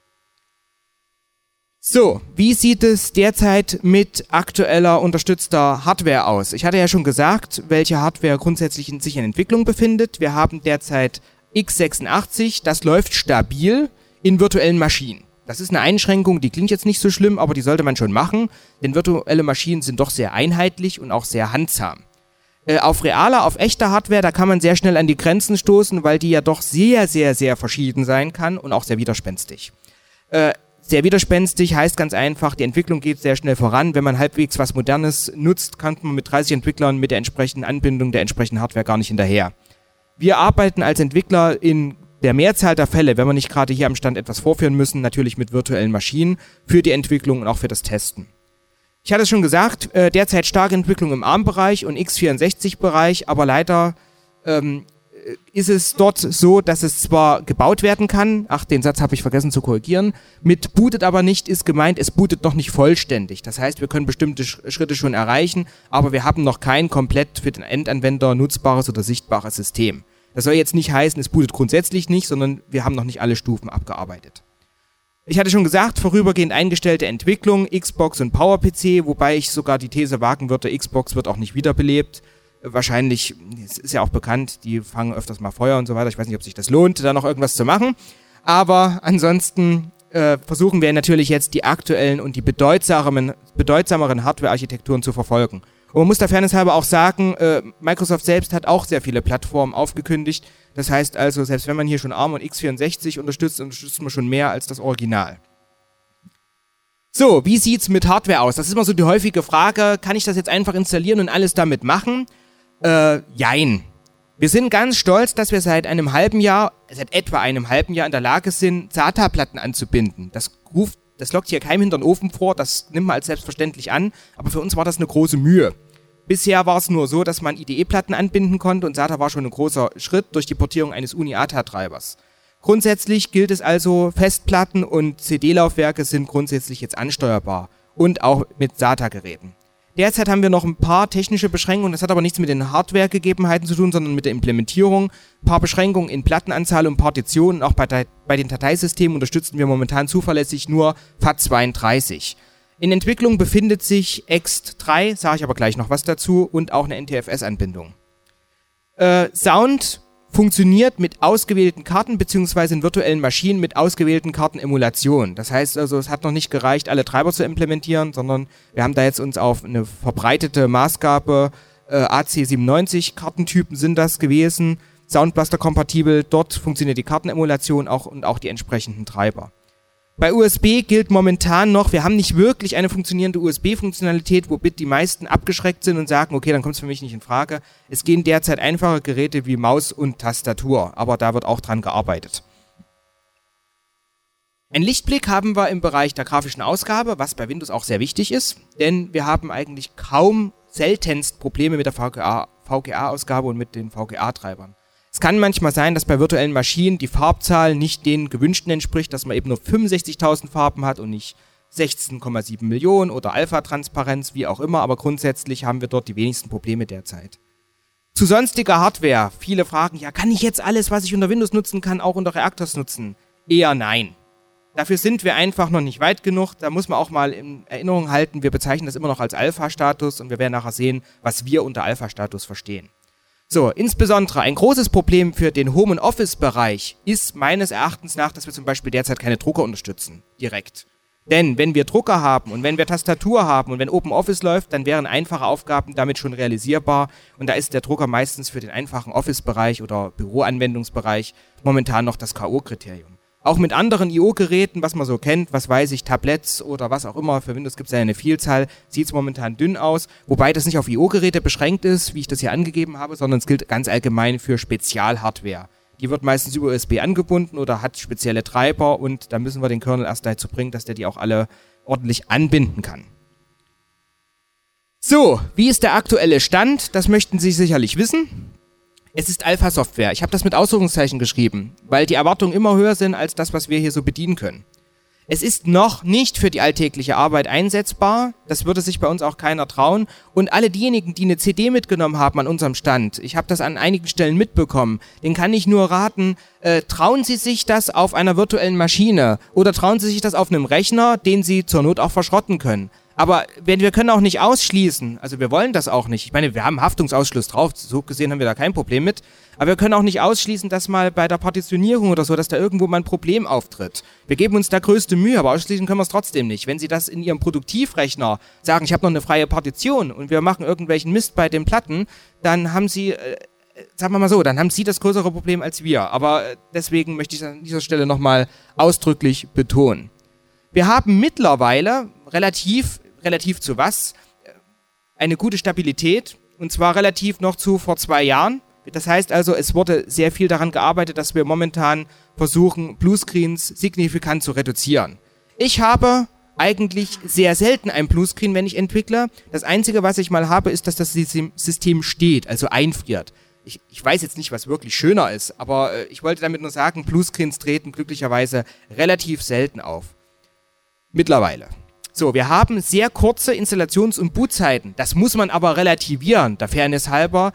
So, wie sieht es derzeit mit aktueller unterstützter Hardware aus? Ich hatte ja schon gesagt, welche Hardware grundsätzlich sich in Entwicklung befindet. Wir haben derzeit x86, das läuft stabil in virtuellen Maschinen. Das ist eine Einschränkung, die klingt jetzt nicht so schlimm, aber die sollte man schon machen, denn virtuelle Maschinen sind doch sehr einheitlich und auch sehr handsam. Auf realer, auf echter Hardware, da kann man sehr schnell an die Grenzen stoßen, weil die ja doch sehr, sehr, sehr verschieden sein kann und auch sehr widerspenstig. Sehr widerspenstig heißt ganz einfach, die Entwicklung geht sehr schnell voran. Wenn man halbwegs was Modernes nutzt, kann man mit 30 Entwicklern mit der entsprechenden Anbindung der entsprechenden Hardware gar nicht hinterher. Wir arbeiten als Entwickler in der Mehrzahl der Fälle, wenn wir nicht gerade hier am Stand etwas vorführen müssen, natürlich mit virtuellen Maschinen für die Entwicklung und auch für das Testen. Ich hatte es schon gesagt, derzeit starke Entwicklung im ARM-Bereich und x64-Bereich, aber leider ist es dort so, dass es zwar gebaut werden kann, den Satz habe ich vergessen zu korrigieren, mit bootet aber nicht ist gemeint, es bootet noch nicht vollständig. Das heißt, wir können bestimmte Schritte schon erreichen, aber wir haben noch kein komplett für den Endanwender nutzbares oder sichtbares System. Das soll jetzt nicht heißen, es bootet grundsätzlich nicht, sondern wir haben noch nicht alle Stufen abgearbeitet. Ich hatte schon gesagt, vorübergehend eingestellte Entwicklung, Xbox und PowerPC, wobei ich sogar die These wagen würde, Xbox wird auch nicht wiederbelebt. Wahrscheinlich, es ist ja auch bekannt, die fangen öfters mal Feuer und so weiter. Ich weiß nicht, ob sich das lohnt, da noch irgendwas zu machen. Aber ansonsten versuchen wir natürlich jetzt die aktuellen und die bedeutsameren Hardware-Architekturen zu verfolgen. Und man muss der Fairness halber auch sagen, Microsoft selbst hat auch sehr viele Plattformen aufgekündigt. Das heißt also, selbst wenn man hier schon ARM und x64 unterstützt man schon mehr als das Original. So, wie sieht's mit Hardware aus? Das ist immer so die häufige Frage, kann ich das jetzt einfach installieren und alles damit machen? Jein. Wir sind ganz stolz, dass wir seit etwa einem halben Jahr in der Lage sind, SATA-Platten anzubinden. Das lockt hier keinem hinter den Ofen vor, das nimmt man als selbstverständlich an, aber für uns war das eine große Mühe. Bisher war es nur so, dass man IDE-Platten anbinden konnte und SATA war schon ein großer Schritt durch die Portierung eines UniATA-Treibers. Grundsätzlich gilt es also, Festplatten und CD-Laufwerke sind grundsätzlich jetzt ansteuerbar und auch mit SATA-Geräten. Derzeit haben wir noch ein paar technische Beschränkungen, das hat aber nichts mit den Hardware-Gegebenheiten zu tun, sondern mit der Implementierung. Ein paar Beschränkungen in Plattenanzahl und Partitionen, auch bei den Dateisystemen unterstützen wir momentan zuverlässig nur FAT32. In Entwicklung befindet sich ext3, sage ich aber gleich noch was dazu, und auch eine NTFS-Anbindung. Sound funktioniert mit ausgewählten Karten beziehungsweise in virtuellen Maschinen mit ausgewählten Kartenemulationen. Das heißt also, es hat noch nicht gereicht, alle Treiber zu implementieren, sondern wir haben da jetzt uns auf eine verbreitete Maßgabe, AC97 Kartentypen sind das gewesen, Soundblaster kompatibel, dort funktioniert die Kartenemulation auch und auch die entsprechenden Treiber. Bei USB gilt momentan noch, wir haben nicht wirklich eine funktionierende USB-Funktionalität, womit die meisten abgeschreckt sind und sagen, okay, dann kommt es für mich nicht in Frage. Es gehen derzeit einfache Geräte wie Maus und Tastatur, aber da wird auch dran gearbeitet. Einen Lichtblick haben wir im Bereich der grafischen Ausgabe, was bei Windows auch sehr wichtig ist, denn wir haben eigentlich seltenst Probleme mit der VGA-Ausgabe und mit den VGA-Treibern. Es kann manchmal sein, dass bei virtuellen Maschinen die Farbzahl nicht den gewünschten entspricht, dass man eben nur 65.000 Farben hat und nicht 16,7 Millionen oder Alpha-Transparenz, wie auch immer, aber grundsätzlich haben wir dort die wenigsten Probleme derzeit. Zu sonstiger Hardware. Viele fragen, ja, kann ich jetzt alles, was ich unter Windows nutzen kann, auch unter Reactors nutzen? Eher nein. Dafür sind wir einfach noch nicht weit genug. Da muss man auch mal in Erinnerung halten, wir bezeichnen das immer noch als Alpha-Status und wir werden nachher sehen, was wir unter Alpha-Status verstehen. So, insbesondere ein großes Problem für den Home- und Office-Bereich ist meines Erachtens nach, dass wir zum Beispiel derzeit keine Drucker unterstützen, direkt. Denn wenn wir Drucker haben und wenn wir Tastatur haben und wenn OpenOffice läuft, dann wären einfache Aufgaben damit schon realisierbar und da ist der Drucker meistens für den einfachen Office-Bereich oder Büroanwendungsbereich momentan noch das K.O.-Kriterium. Auch mit anderen IO-Geräten, was man so kennt, was weiß ich, Tablets oder was auch immer, für Windows gibt es ja eine Vielzahl, sieht es momentan dünn aus, wobei das nicht auf IO-Geräte beschränkt ist, wie ich das hier angegeben habe, sondern es gilt ganz allgemein für Spezialhardware. Die wird meistens über USB angebunden oder hat spezielle Treiber und da müssen wir den Kernel erst dazu bringen, dass der die auch alle ordentlich anbinden kann. So, wie ist der aktuelle Stand? Das möchten Sie sicherlich wissen. Es ist Alpha-Software. Ich habe das mit Ausrufungszeichen geschrieben, weil die Erwartungen immer höher sind als das, was wir hier so bedienen können. Es ist noch nicht für die alltägliche Arbeit einsetzbar. Das würde sich bei uns auch keiner trauen. Und alle diejenigen, die eine CD mitgenommen haben an unserem Stand, ich habe das an einigen Stellen mitbekommen, denen kann ich nur raten, trauen Sie sich das auf einer virtuellen Maschine oder trauen Sie sich das auf einem Rechner, den Sie zur Not auch verschrotten können. Aber wir können auch nicht ausschließen, also wir wollen das auch nicht. Ich meine, wir haben Haftungsausschluss drauf, so gesehen haben wir da kein Problem mit. Aber wir können auch nicht ausschließen, dass mal bei der Partitionierung oder so, dass da irgendwo mal ein Problem auftritt. Wir geben uns da größte Mühe, aber ausschließen können wir es trotzdem nicht. Wenn Sie das in Ihrem Produktivrechner sagen, ich habe noch eine freie Partition und wir machen irgendwelchen Mist bei den Platten, dann haben Sie, sagen wir mal so, dann haben Sie das größere Problem als wir. Aber deswegen möchte ich an dieser Stelle nochmal ausdrücklich betonen. Wir haben mittlerweile relativ zu was? Eine gute Stabilität und zwar relativ noch zu vor 2 Jahren. Das heißt also, es wurde sehr viel daran gearbeitet, dass wir momentan versuchen, Bluescreens signifikant zu reduzieren. Ich habe eigentlich sehr selten ein Bluescreen, wenn ich entwickle. Das Einzige, was ich mal habe, ist, dass das System steht, also einfriert. Ich weiß jetzt nicht, was wirklich schöner ist, aber ich wollte damit nur sagen, Bluescreens treten glücklicherweise relativ selten auf. Mittlerweile. So, wir haben sehr kurze Installations- und Bootzeiten. Das muss man aber relativieren, der Fairness halber.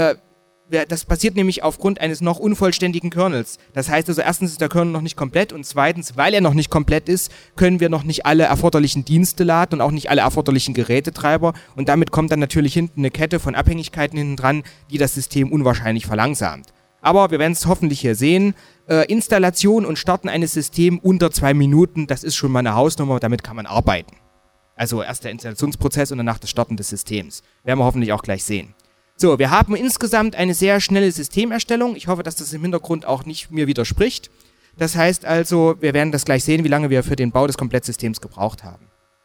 Das passiert nämlich aufgrund eines noch unvollständigen Kernels. Das heißt also, erstens ist der Kernel noch nicht komplett und zweitens, weil er noch nicht komplett ist, können wir noch nicht alle erforderlichen Dienste laden und auch nicht alle erforderlichen Gerätetreiber. Und damit kommt dann natürlich hinten eine Kette von Abhängigkeiten hinten dran, die das System unwahrscheinlich verlangsamt. Aber wir werden es hoffentlich hier sehen. Installation und Starten eines Systems unter 2 Minuten, das ist schon mal eine Hausnummer, damit kann man arbeiten. Also erst der Installationsprozess und danach das Starten des Systems. Werden wir hoffentlich auch gleich sehen. So, wir haben insgesamt eine sehr schnelle Systemerstellung. Ich hoffe, dass das im Hintergrund auch nicht mir widerspricht. Das heißt also, wir werden das gleich sehen, wie lange wir für den Bau des Komplettsystems gebraucht haben.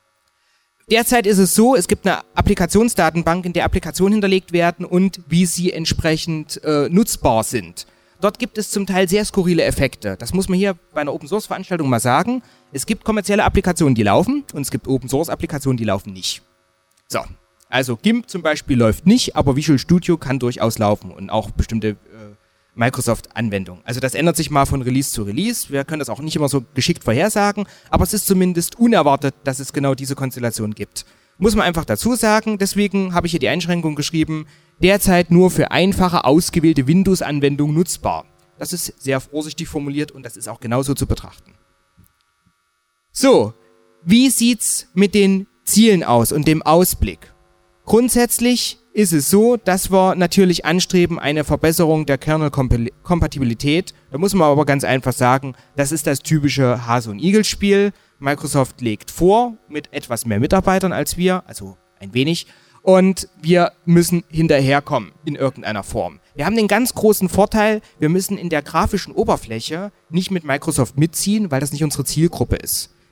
Derzeit ist es so, es gibt eine Applikationsdatenbank, in der Applikationen hinterlegt werden und wie sie entsprechend nutzbar sind. Dort gibt es zum Teil sehr skurrile Effekte. Das muss man hier bei einer Open-Source-Veranstaltung mal sagen. Es gibt kommerzielle Applikationen, die laufen und es gibt Open-Source-Applikationen, die laufen nicht. So, also GIMP zum Beispiel läuft nicht, aber Visual Studio kann durchaus laufen und auch bestimmte Microsoft-Anwendungen. Also das ändert sich mal von Release zu Release. Wir können das auch nicht immer so geschickt vorhersagen, aber es ist zumindest unerwartet, dass es genau diese Konstellation gibt. Muss man einfach dazu sagen, deswegen habe ich hier die Einschränkung geschrieben, derzeit nur für einfache, ausgewählte Windows-Anwendungen nutzbar. Das ist sehr vorsichtig formuliert und das ist auch genauso zu betrachten. So, wie sieht's mit den Zielen aus und dem Ausblick? Grundsätzlich ist es so, dass wir natürlich anstreben eine Verbesserung der Kernel-Kompatibilität. Da muss man aber ganz einfach sagen, das ist das typische Hase- und Igel-Spiel. Microsoft legt vor, mit etwas mehr Mitarbeitern als wir, also ein wenig, und wir müssen hinterherkommen in irgendeiner Form. Wir haben den ganz großen Vorteil, wir müssen in der grafischen Oberfläche nicht mit Microsoft mitziehen, weil das nicht unsere Zielgruppe ist.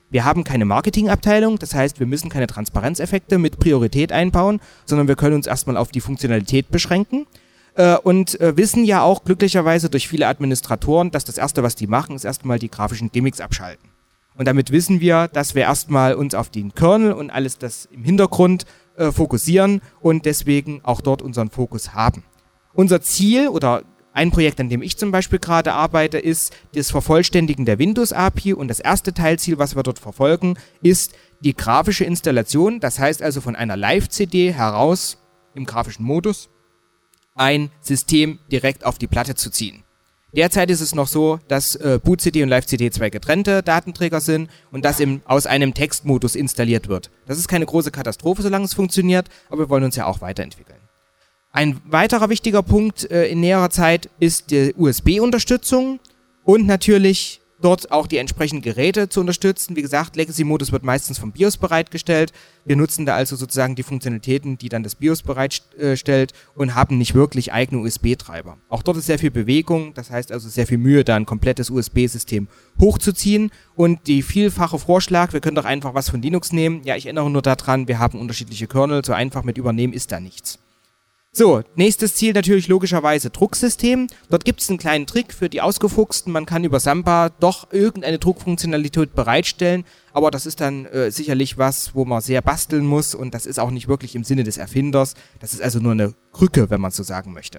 wir haben keine Marketingabteilung, das heißt, wir müssen keine Transparenzeffekte mit Priorität einbauen, sondern wir können uns erstmal auf die Funktionalität beschränken und wissen ja auch glücklicherweise durch viele Administratoren, dass das Erste, was die machen, ist erstmal die grafischen Gimmicks abschalten. Und damit wissen wir, dass wir erstmal uns auf den Kernel und alles das im Hintergrund fokussieren und deswegen auch dort unseren Fokus haben. Unser Ziel oder ein Projekt, an dem ich zum Beispiel gerade arbeite, ist das Vervollständigen der Windows-API und das erste Teilziel, was wir dort verfolgen, ist die grafische Installation, das heißt also von einer Live-CD heraus im grafischen Modus ein System direkt auf die Platte zu ziehen. Derzeit ist es noch so, dass Boot-CD und Live-CD zwei getrennte Datenträger sind und das aus einem Textmodus installiert wird. Das ist keine große Katastrophe, solange es funktioniert, aber wir wollen uns ja auch weiterentwickeln. Ein weiterer wichtiger Punkt in näherer Zeit ist die USB-Unterstützung und natürlich dort auch die entsprechenden Geräte zu unterstützen. Wie gesagt, Legacy-Modus wird meistens vom BIOS bereitgestellt. Wir nutzen da also sozusagen die Funktionalitäten, die dann das BIOS bereitstellt und haben nicht wirklich eigene USB-Treiber. Auch dort ist sehr viel Bewegung, das heißt also sehr viel Mühe, da ein komplettes USB-System hochzuziehen. Und die vielfache Vorschlag, wir können doch einfach was von Linux nehmen. Ja, ich erinnere nur daran, wir haben unterschiedliche Kernel, so einfach mit übernehmen ist da nichts. So, nächstes Ziel natürlich logischerweise Drucksystem. Dort gibt es einen kleinen Trick für die Ausgefuchsten. Man kann über Samba doch irgendeine Druckfunktionalität bereitstellen, aber das ist dann sicherlich was, wo man sehr basteln muss und das ist auch nicht wirklich im Sinne des Erfinders. Das ist also nur eine Krücke, wenn man so sagen möchte.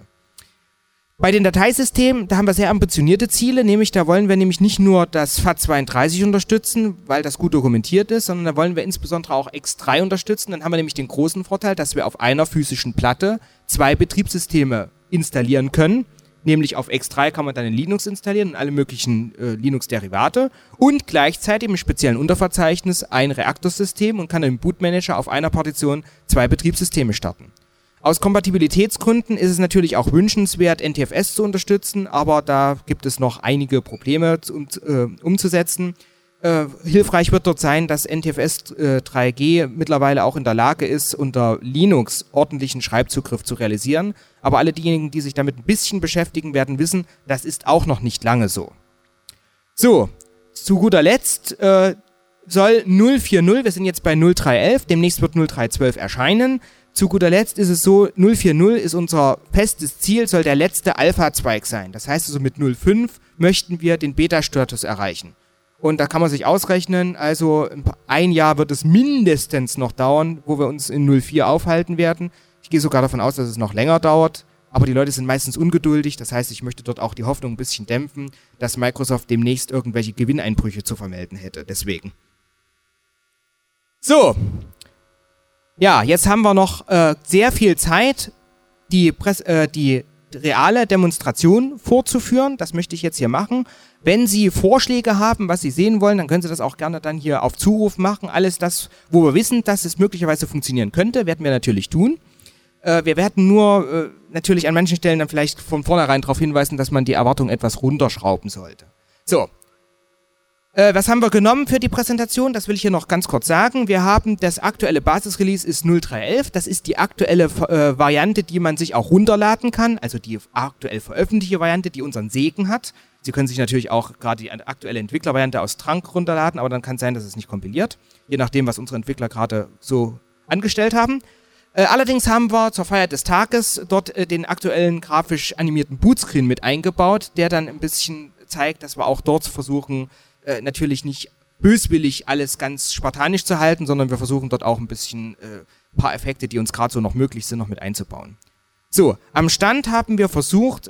Bei den Dateisystemen, da haben wir sehr ambitionierte Ziele, nämlich da wollen wir nämlich nicht nur das FAT32 unterstützen, weil das gut dokumentiert ist, sondern da wollen wir insbesondere auch X3 unterstützen. Dann haben wir nämlich den großen Vorteil, dass wir auf einer physischen Platte 2 Betriebssysteme installieren können. Nämlich auf X3 kann man dann in Linux installieren und alle möglichen Linux-Derivate und gleichzeitig im speziellen Unterverzeichnis ein Reaktor-System und kann im Bootmanager auf einer Partition 2 Betriebssysteme starten. Aus Kompatibilitätsgründen ist es natürlich auch wünschenswert, NTFS zu unterstützen, aber da gibt es noch einige Probleme umzusetzen. Hilfreich wird dort sein, dass NTFS 3G mittlerweile auch in der Lage ist, unter Linux ordentlichen Schreibzugriff zu realisieren. Aber alle diejenigen, die sich damit ein bisschen beschäftigen, werden wissen, das ist auch noch nicht lange so. So, zu guter Letzt soll 0.4.0, wir sind jetzt bei 0.3.11, demnächst wird 0.3.12 erscheinen. Zu guter Letzt ist es so, 0.4.0 ist unser festes Ziel, soll der letzte Alpha-Zweig sein. Das heißt also mit 0.5 möchten wir den Beta-Status erreichen. Und da kann man sich ausrechnen, also ein Jahr wird es mindestens noch dauern, wo wir uns in 0.4 aufhalten werden. Ich gehe sogar davon aus, dass es noch länger dauert, aber die Leute sind meistens ungeduldig. Das heißt, ich möchte dort auch die Hoffnung ein bisschen dämpfen, dass Microsoft demnächst irgendwelche Gewinneinbrüche zu vermelden hätte. Deswegen. So. Ja, jetzt haben wir noch sehr viel Zeit, die reale Demonstration vorzuführen. Das möchte ich jetzt hier machen. Wenn Sie Vorschläge haben, was Sie sehen wollen, dann können Sie das auch gerne dann hier auf Zuruf machen. Alles das, wo wir wissen, dass es möglicherweise funktionieren könnte, werden wir natürlich tun. Wir werden nur natürlich an manchen Stellen dann vielleicht von vornherein darauf hinweisen, dass man die Erwartung etwas runterschrauben sollte. So. Was haben wir genommen für die Präsentation? Das will ich hier noch ganz kurz sagen. Wir haben das aktuelle Basisrelease ist 0.3.11. Das ist die aktuelle Variante, die man sich auch runterladen kann. Also die aktuell veröffentlichte Variante, die unseren Segen hat. Sie können sich natürlich auch gerade die aktuelle Entwicklervariante aus Trunk runterladen, aber dann kann es sein, dass es nicht kompiliert. Je nachdem, was unsere Entwickler gerade so angestellt haben. Allerdings haben wir zur Feier des Tages dort den aktuellen grafisch animierten Bootscreen mit eingebaut, der dann ein bisschen zeigt, dass wir auch dort versuchen, natürlich nicht böswillig alles ganz spartanisch zu halten, sondern wir versuchen dort auch ein bisschen paar Effekte, die uns gerade so noch möglich sind, noch mit einzubauen. So, am Stand haben wir versucht,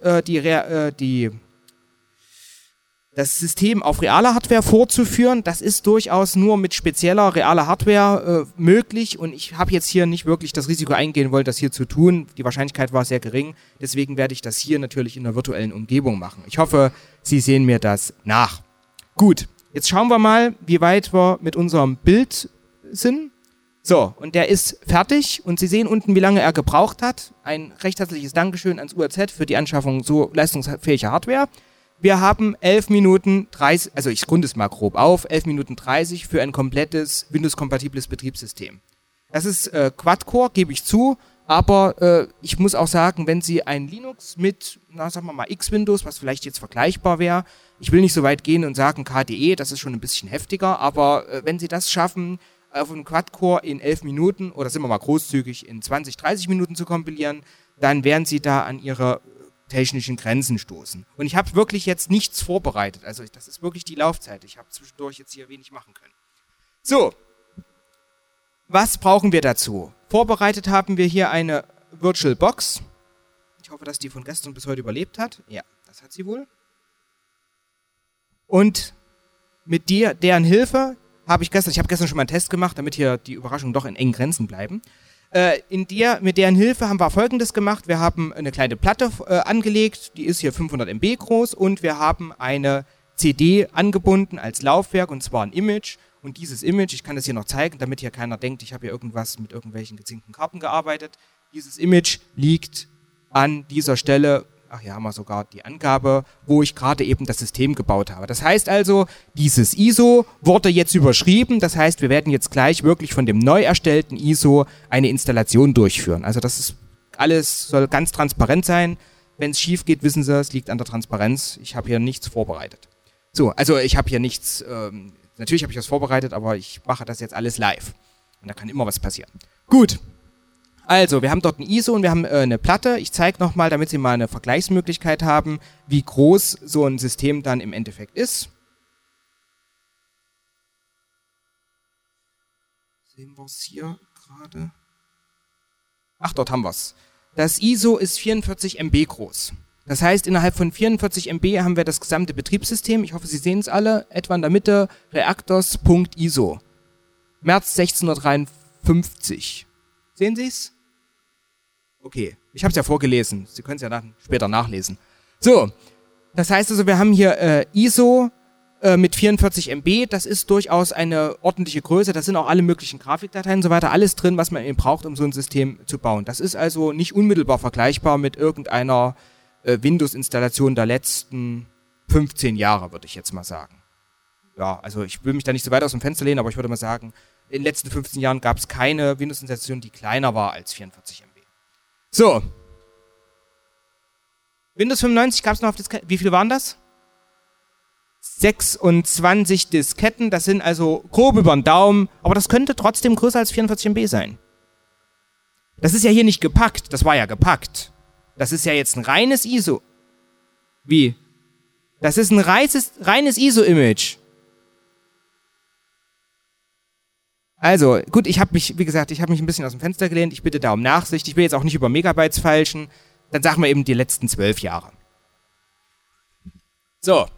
das System auf realer Hardware vorzuführen. Das ist durchaus nur mit spezieller realer Hardware möglich und ich habe jetzt hier nicht wirklich das Risiko eingehen wollen, das hier zu tun. Die Wahrscheinlichkeit war sehr gering, deswegen werde ich das hier natürlich in der virtuellen Umgebung machen. Ich hoffe, Sie sehen mir das nach. Gut, jetzt schauen wir mal, wie weit wir mit unserem Bild sind. So, und der ist fertig und Sie sehen unten, wie lange er gebraucht hat. Ein recht herzliches Dankeschön ans UAZ für die Anschaffung so leistungsfähiger Hardware. Wir haben 11 Minuten 30, also ich runde es mal grob auf, 11 Minuten 30 für ein komplettes Windows-kompatibles Betriebssystem. Das ist Quad-Core, gebe ich zu, Aber ich muss auch sagen, wenn Sie ein Linux mit, sagen wir mal X-Windows, was vielleicht jetzt vergleichbar wäre, ich will nicht so weit gehen und sagen KDE, das ist schon ein bisschen heftiger, aber wenn Sie das schaffen, auf einem Quad-Core in 11 Minuten, oder sind wir mal großzügig, in 20, 30 Minuten zu kompilieren, dann werden Sie da an Ihre technischen Grenzen stoßen. Und ich habe wirklich jetzt nichts vorbereitet, also das ist wirklich die Laufzeit. Ich habe zwischendurch jetzt hier wenig machen können. So, was brauchen wir dazu? Vorbereitet haben wir hier eine VirtualBox. Ich hoffe, dass die von gestern bis heute überlebt hat. Ja, das hat sie wohl. Und mit deren Hilfe habe ich gestern schon mal einen Test gemacht, damit hier die Überraschungen doch in engen Grenzen bleiben. Mit deren Hilfe haben wir Folgendes gemacht. Wir haben eine kleine Platte angelegt, die ist hier 500 MB groß und wir haben eine CD angebunden als Laufwerk und zwar ein Image. Und dieses Image, ich kann das hier noch zeigen, damit hier keiner denkt, ich habe hier irgendwas mit irgendwelchen gezinkten Karten gearbeitet. Dieses Image liegt an dieser Stelle, ach hier haben wir sogar die Angabe, wo ich gerade eben das System gebaut habe. Das heißt also, dieses ISO wurde jetzt überschrieben, das heißt, wir werden jetzt gleich wirklich von dem neu erstellten ISO eine Installation durchführen. Also das ist alles, soll ganz transparent sein. Wenn es schief geht, wissen Sie, es liegt an der Transparenz. Ich habe hier nichts vorbereitet. So, also ich habe hier nichts... Natürlich habe ich das vorbereitet, aber ich mache das jetzt alles live. Und da kann immer was passieren. Gut. Also, wir haben dort ein ISO und wir haben eine Platte. Ich zeige nochmal, damit Sie mal eine Vergleichsmöglichkeit haben, wie groß so ein System dann im Endeffekt ist. Sehen wir es hier gerade? Ach, dort haben wir es. Das ISO ist 44 MB groß. Das heißt, innerhalb von 44 MB haben wir das gesamte Betriebssystem. Ich hoffe, Sie sehen es alle. Etwa in der Mitte reactors.iso. März 1653. Sehen Sie es? Okay, ich habe es ja vorgelesen. Sie können es ja später nachlesen. So, das heißt also, wir haben hier ISO mit 44 MB. Das ist durchaus eine ordentliche Größe. Da sind auch alle möglichen Grafikdateien und so weiter. Alles drin, was man eben braucht, um so ein System zu bauen. Das ist also nicht unmittelbar vergleichbar mit irgendeiner Windows-Installation der letzten 15 Jahre, würde ich jetzt mal sagen. Ja, also ich will mich da nicht so weit aus dem Fenster lehnen, aber ich würde mal sagen, in den letzten 15 Jahren gab es keine Windows-Installation, die kleiner war als 44 MB. So. Windows 95 gab es noch auf Disketten. Wie viele waren das? 26 Disketten, das sind also grob über den Daumen, aber das könnte trotzdem größer als 44 MB sein. Das ist ja hier nicht gepackt, das war ja gepackt. Das ist ja jetzt ein reines ISO. Wie? Das ist ein reines ISO-Image. Also, gut, ich habe mich ein bisschen aus dem Fenster gelehnt. Ich bitte da um Nachsicht. Ich will jetzt auch nicht über Megabytes feilschen. Dann sagen wir eben die letzten 12 Jahre. So.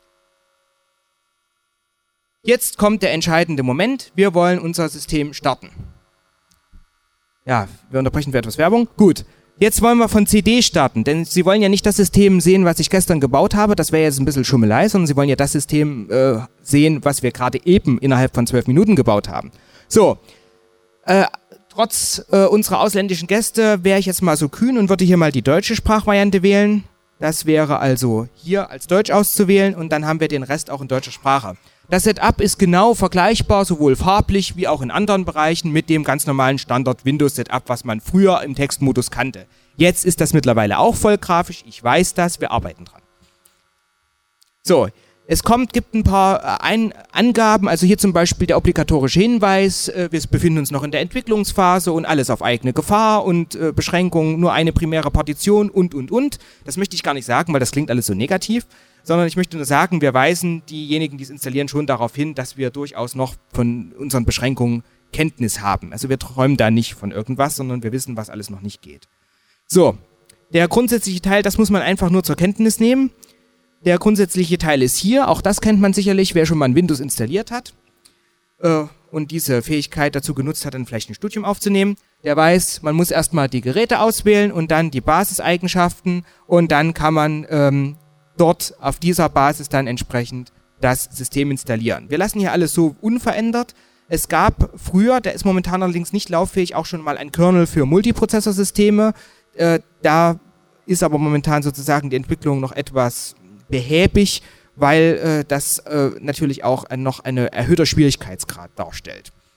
Jetzt kommt der entscheidende Moment. Wir wollen unser System starten. Ja, wir unterbrechen für etwas Werbung. Gut. Jetzt wollen wir von CD starten, denn Sie wollen ja nicht das System sehen, was ich gestern gebaut habe, das wäre jetzt ein bisschen Schummelei, sondern Sie wollen ja das System sehen, was wir gerade eben innerhalb von 12 Minuten gebaut haben. So, trotz unserer ausländischen Gäste wäre ich jetzt mal so kühn und würde hier mal die deutsche Sprachvariante wählen. Das wäre also hier als Deutsch auszuwählen und dann haben wir den Rest auch in deutscher Sprache. Das Setup ist genau vergleichbar, sowohl farblich wie auch in anderen Bereichen mit dem ganz normalen Standard-Windows-Setup, was man früher im Textmodus kannte. Jetzt ist das mittlerweile auch vollgrafisch, ich weiß das, wir arbeiten dran. So, gibt ein paar Angaben, also hier zum Beispiel der obligatorische Hinweis, wir befinden uns noch in der Entwicklungsphase und alles auf eigene Gefahr und Beschränkungen, nur eine primäre Partition und. Das möchte ich gar nicht sagen, weil das klingt alles so negativ. Sondern ich möchte nur sagen, wir weisen diejenigen, die es installieren, schon darauf hin, dass wir durchaus noch von unseren Beschränkungen Kenntnis haben. Also wir träumen da nicht von irgendwas, sondern wir wissen, was alles noch nicht geht. So, der grundsätzliche Teil, das muss man einfach nur zur Kenntnis nehmen. Der grundsätzliche Teil ist hier, auch das kennt man sicherlich, wer schon mal ein Windows installiert hat und diese Fähigkeit dazu genutzt hat, dann vielleicht ein Studium aufzunehmen. Der weiß, man muss erstmal die Geräte auswählen und dann die Basiseigenschaften und dann kann man dort auf dieser Basis dann entsprechend das System installieren. Wir lassen hier alles so unverändert. Es gab früher, der ist momentan allerdings nicht lauffähig, auch schon mal ein Kernel für Multiprozessorsysteme. Da ist aber momentan sozusagen die Entwicklung noch etwas behäbig, weil das natürlich auch noch einen erhöhter Schwierigkeitsgrad darstellt.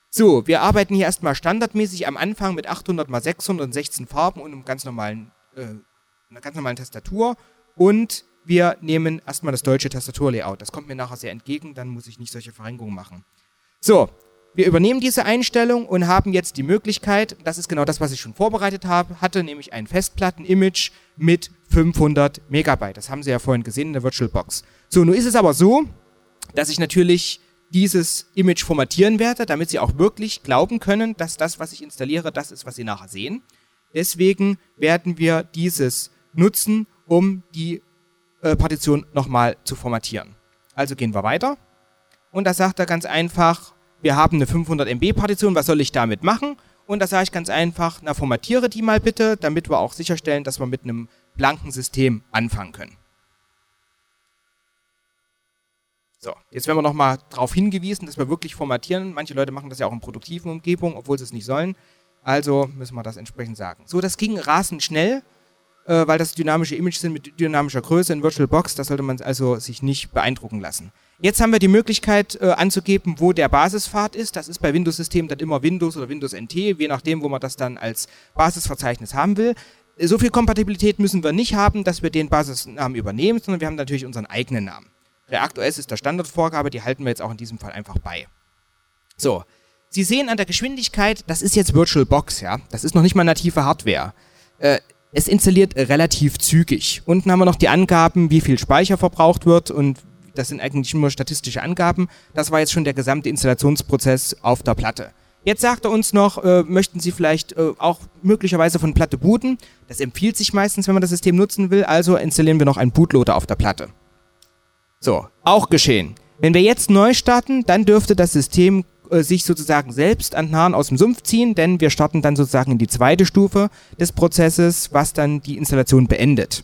So, wir arbeiten hier erstmal standardmäßig am Anfang mit 800 x 616 Farben und einer ganz normalen Tastatur. Und wir nehmen erstmal das deutsche Tastaturlayout. Das kommt mir nachher sehr entgegen, dann muss ich nicht solche Verrenkungen machen. So, wir übernehmen diese Einstellung und haben jetzt die Möglichkeit, das ist genau das, was ich schon vorbereitet hatte, nämlich ein Festplatten-Image mit 500 Megabyte. Das haben Sie ja vorhin gesehen in der VirtualBox. So, nun ist es aber so, dass ich natürlich dieses Image formatieren werde, damit Sie auch wirklich glauben können, dass das, was ich installiere, das ist, was Sie nachher sehen. Deswegen werden wir dieses nutzen, um die Partition nochmal zu formatieren. Also gehen wir weiter. Und da sagt er ganz einfach, wir haben eine 500 MB Partition, was soll ich damit machen? Und da sage ich ganz einfach, na, formatiere die mal bitte, damit wir auch sicherstellen, dass wir mit einem blanken System anfangen können. So, jetzt werden wir nochmal darauf hingewiesen, dass wir wirklich formatieren. Manche Leute machen das ja auch in produktiven Umgebungen, obwohl sie es nicht sollen. Also müssen wir das entsprechend sagen. So, das ging rasend schnell, weil das dynamische Images sind mit dynamischer Größe in VirtualBox. Da sollte man also sich nicht beeindrucken lassen. Jetzt haben wir die Möglichkeit anzugeben, wo der Basispfad ist. Das ist bei Windows-Systemen dann immer Windows oder Windows NT, je nachdem, wo man das dann als Basisverzeichnis haben will. So viel Kompatibilität müssen wir nicht haben, dass wir den Basisnamen übernehmen, sondern wir haben natürlich unseren eigenen Namen. ReactOS ist der Standardvorgabe, die halten wir jetzt auch in diesem Fall einfach bei. So, Sie sehen an der Geschwindigkeit, das ist jetzt VirtualBox, ja. Das ist noch nicht mal native Hardware. Es installiert relativ zügig. Unten haben wir noch die Angaben, wie viel Speicher verbraucht wird und das sind eigentlich nur statistische Angaben. Das war jetzt schon der gesamte Installationsprozess auf der Platte. Jetzt sagt er uns noch, möchten Sie vielleicht auch möglicherweise von Platte booten. Das empfiehlt sich meistens, wenn man das System nutzen will, also installieren wir noch einen Bootloader auf der Platte. So, auch geschehen. Wenn wir jetzt neu starten, dann dürfte das System sich sozusagen selbst an den Haaren aus dem Sumpf ziehen, denn wir starten dann sozusagen in die zweite Stufe des Prozesses, was dann die Installation beendet.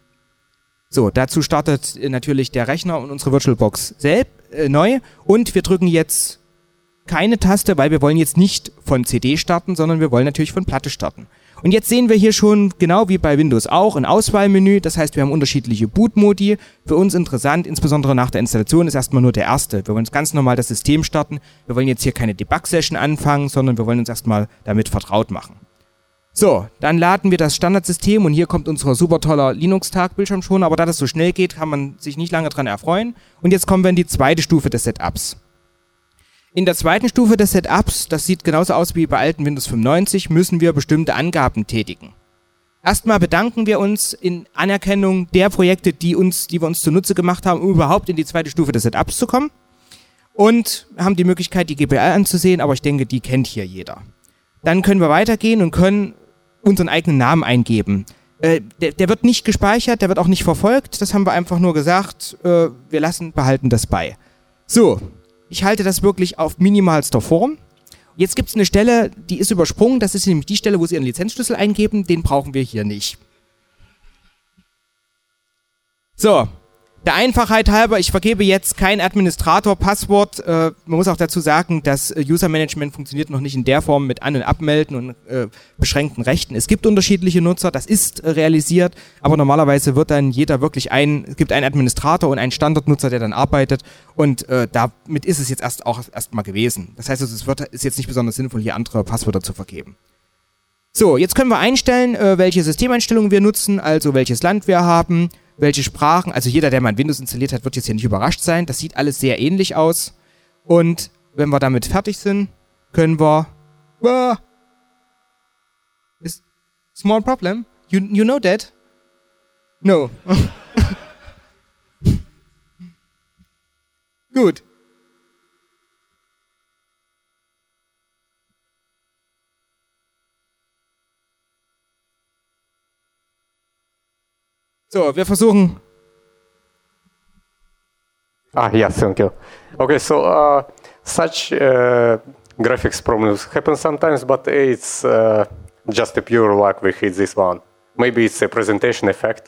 So, dazu startet natürlich der Rechner und unsere VirtualBox neu und wir drücken jetzt keine Taste, weil wir wollen jetzt nicht von CD starten, sondern wir wollen natürlich von Platte starten. Und jetzt sehen wir hier schon, genau wie bei Windows auch, ein Auswahlmenü. Das heißt, wir haben unterschiedliche Bootmodi. Für uns interessant, insbesondere nach der Installation, ist erstmal nur der erste. Wir wollen ganz normal das System starten. Wir wollen jetzt hier keine Debug-Session anfangen, sondern wir wollen uns erstmal damit vertraut machen. So, dann laden wir das Standardsystem und hier kommt unser super toller Linux-Tag-Bildschirm schon. Aber da das so schnell geht, kann man sich nicht lange dran erfreuen. Und jetzt kommen wir in die zweite Stufe des Setups. In der zweiten Stufe des Setups, das sieht genauso aus wie bei alten Windows 95, müssen wir bestimmte Angaben tätigen. Erstmal bedanken wir uns in Anerkennung der Projekte, die wir uns zunutze gemacht haben, um überhaupt in die zweite Stufe des Setups zu kommen. Und haben die Möglichkeit, die GPL anzusehen, aber ich denke, die kennt hier jeder. Dann können wir weitergehen und können unseren eigenen Namen eingeben. Der wird nicht gespeichert, der wird auch nicht verfolgt, das haben wir einfach nur gesagt, wir behalten das bei. So. Ich halte das wirklich auf minimalster Form. Jetzt gibt es eine Stelle, die ist übersprungen. Das ist nämlich die Stelle, wo Sie Ihren Lizenzschlüssel eingeben. Den brauchen wir hier nicht. So, der Einfachheit halber, ich vergebe jetzt kein Administrator-Passwort. Man muss auch dazu sagen, das User-Management funktioniert noch nicht in der Form mit An- und Abmelden und beschränkten Rechten. Es gibt unterschiedliche Nutzer, das ist realisiert, aber normalerweise wird dann jeder wirklich es gibt einen Administrator und einen Standardnutzer, der dann arbeitet und damit ist es jetzt erstmal gewesen. Das heißt, es ist jetzt nicht besonders sinnvoll, hier andere Passwörter zu vergeben. So, jetzt können wir einstellen, welche Systemeinstellungen wir nutzen, also welches Land wir haben, welche Sprachen, also jeder, der mal Windows installiert hat, wird jetzt hier nicht überrascht sein. Das sieht alles sehr ähnlich aus. Und wenn wir damit fertig sind, können wir... Small problem? You know that? No. Gut. So, wir versuchen. Yeah, thank you. Okay, so such graphics problems happen sometimes, but it's just a pure luck we hit this one. Maybe it's a presentation effect.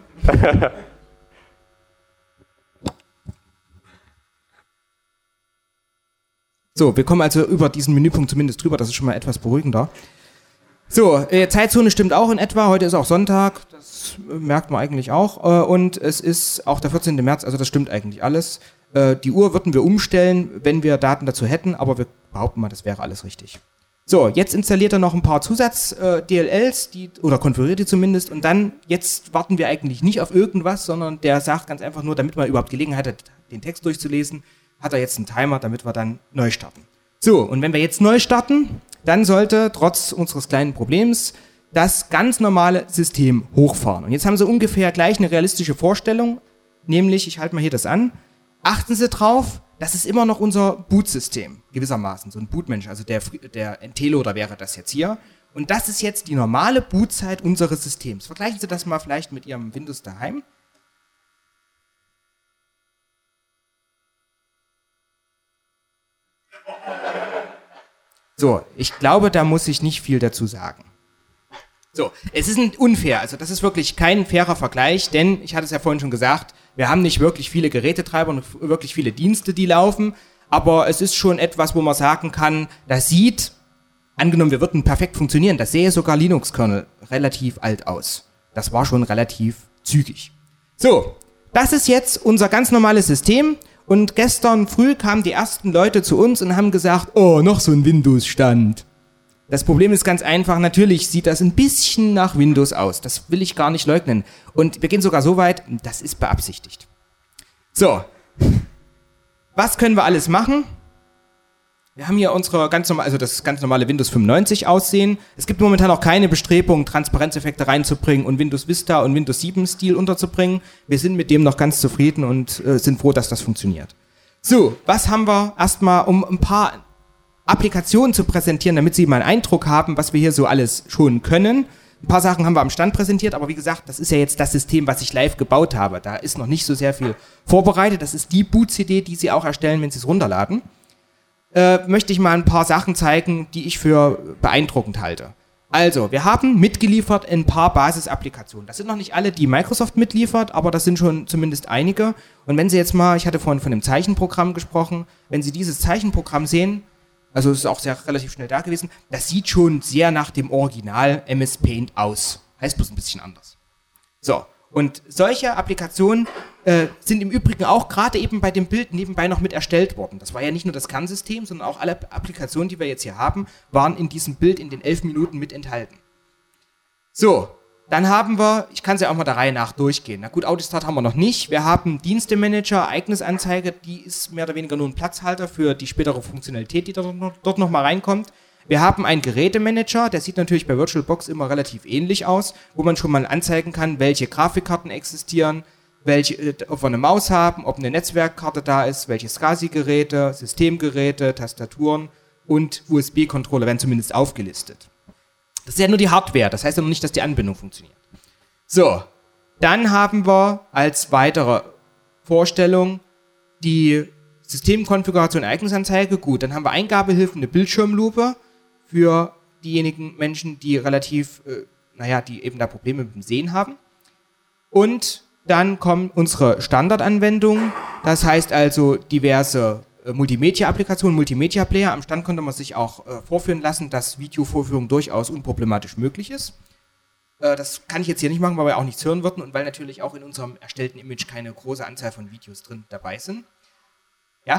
So, wir kommen also über diesen Menüpunkt zumindest drüber, das ist schon mal etwas beruhigender. So, Zeitzone stimmt auch in etwa, heute ist auch Sonntag, das merkt man eigentlich auch, und es ist auch der 14. März, also das stimmt eigentlich alles. Die Uhr würden wir umstellen, wenn wir Daten dazu hätten, aber wir behaupten mal, das wäre alles richtig. So, jetzt installiert er noch ein paar Zusatz-DLLs, oder konfiguriert die zumindest, und dann, jetzt warten wir eigentlich nicht auf irgendwas, sondern der sagt ganz einfach nur, damit man überhaupt Gelegenheit hat, den Text durchzulesen, hat er jetzt einen Timer, damit wir dann neu starten. So, und wenn wir jetzt neu starten, dann sollte, trotz unseres kleinen Problems, das ganz normale System hochfahren. Und jetzt haben Sie ungefähr gleich eine realistische Vorstellung, nämlich, ich halte mal hier das an, achten Sie drauf, das ist immer noch unser Boot-System, gewissermaßen, so ein Bootmensch, also der NT-Loader wäre das jetzt hier. Und das ist jetzt die normale Bootzeit unseres Systems. Vergleichen Sie das mal vielleicht mit Ihrem Windows daheim. So, ich glaube, da muss ich nicht viel dazu sagen. So, es ist unfair, also das ist wirklich kein fairer Vergleich, denn, ich hatte es ja vorhin schon gesagt, wir haben nicht wirklich viele Gerätetreiber und wirklich viele Dienste, die laufen, aber es ist schon etwas, wo man sagen kann, das sieht, angenommen wir würden perfekt funktionieren, das sähe sogar Linux-Kernel relativ alt aus. Das war schon relativ zügig. So, das ist jetzt unser ganz normales System und gestern früh kamen die ersten Leute zu uns und haben gesagt, oh, noch so ein Windows-Stand. Das Problem ist ganz einfach, natürlich sieht das ein bisschen nach Windows aus. Das will ich gar nicht leugnen. Und wir gehen sogar so weit, das ist beabsichtigt. So, was können wir alles machen? Wir haben hier unsere das ganz normale Windows 95 aussehen. Es gibt momentan auch keine Bestrebung, Transparenzeffekte reinzubringen und Windows Vista und Windows 7 Stil unterzubringen. Wir sind mit dem noch ganz zufrieden und sind froh, dass das funktioniert. So, was haben wir erstmal, um ein paar Applikationen zu präsentieren, damit Sie mal einen Eindruck haben, was wir hier so alles schon können. Ein paar Sachen haben wir am Stand präsentiert, aber wie gesagt, das ist ja jetzt das System, was ich live gebaut habe. Da ist noch nicht so sehr viel vorbereitet. Das ist die Boot-CD, die Sie auch erstellen, wenn Sie es runterladen. Möchte ich mal ein paar Sachen zeigen, die ich für beeindruckend halte. Also, wir haben mitgeliefert ein paar Basisapplikationen. Das sind noch nicht alle, die Microsoft mitliefert, aber das sind schon zumindest einige. Und wenn Sie jetzt mal, ich hatte vorhin von dem Zeichenprogramm gesprochen, wenn Sie dieses Zeichenprogramm sehen, also es ist auch sehr relativ schnell da gewesen, das sieht schon sehr nach dem Original MS Paint aus. Heißt bloß ein bisschen anders. So, und solche Applikationen sind im Übrigen auch gerade eben bei dem Bild nebenbei noch mit erstellt worden. Das war ja nicht nur das Kernsystem, sondern auch alle Applikationen, die wir jetzt hier haben, waren in diesem Bild in den 11 Minuten mit enthalten. So, dann haben wir, ich kann es ja auch mal der Reihe nach durchgehen. Na gut, Autostart haben wir noch nicht. Wir haben Dienstemanager, Ereignisanzeige, die ist mehr oder weniger nur ein Platzhalter für die spätere Funktionalität, die dort noch mal reinkommt. Wir haben einen Gerätemanager, der sieht natürlich bei VirtualBox immer relativ ähnlich aus, wo man schon mal anzeigen kann, welche Grafikkarten existieren, ob wir eine Maus haben, ob eine Netzwerkkarte da ist, welche SCSI-Geräte, Systemgeräte, Tastaturen und USB-Controller werden zumindest aufgelistet. Das ist ja nur die Hardware, das heißt ja noch nicht, dass die Anbindung funktioniert. So, dann haben wir als weitere Vorstellung die Systemkonfiguration Ereignisanzeige. Gut, dann haben wir Eingabehilfen, eine Bildschirmlupe für diejenigen Menschen, die relativ, die eben da Probleme mit dem Sehen haben. Und dann kommen unsere Standardanwendungen, das heißt also diverse Multimedia-Applikationen, Multimedia-Player. Am Stand konnte man sich auch vorführen lassen, dass Videovorführung durchaus unproblematisch möglich ist. Das kann ich jetzt hier nicht machen, weil wir auch nichts hören würden und weil natürlich auch in unserem erstellten Image keine große Anzahl von Videos drin dabei sind. Ja?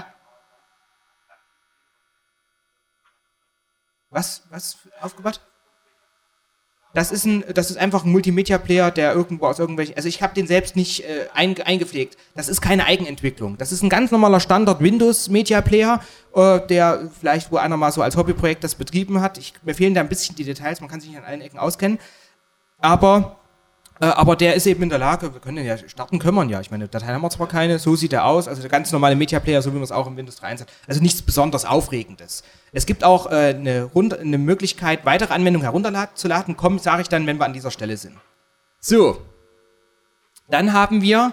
Was aufgebaut? Das ist einfach ein Multimedia-Player, der irgendwo aus irgendwelchen, also ich habe den selbst nicht eingepflegt. Das ist keine Eigenentwicklung. Das ist ein ganz normaler Standard-Windows-Media-Player, der vielleicht, wo einer mal so als Hobbyprojekt das betrieben hat. Mir fehlen da ein bisschen die Details, man kann sich nicht an allen Ecken auskennen. Aber der ist eben in der Lage, wir können den ja starten, können wir ja. Ich meine, Dateien haben wir zwar keine, so sieht er aus, also der ganz normale Media Player, so wie man es auch im Windows 3 einsetzt. Also nichts besonders Aufregendes. Es gibt auch eine Möglichkeit, weitere Anwendungen herunterzuladen, sage ich dann, wenn wir an dieser Stelle sind. So, dann haben wir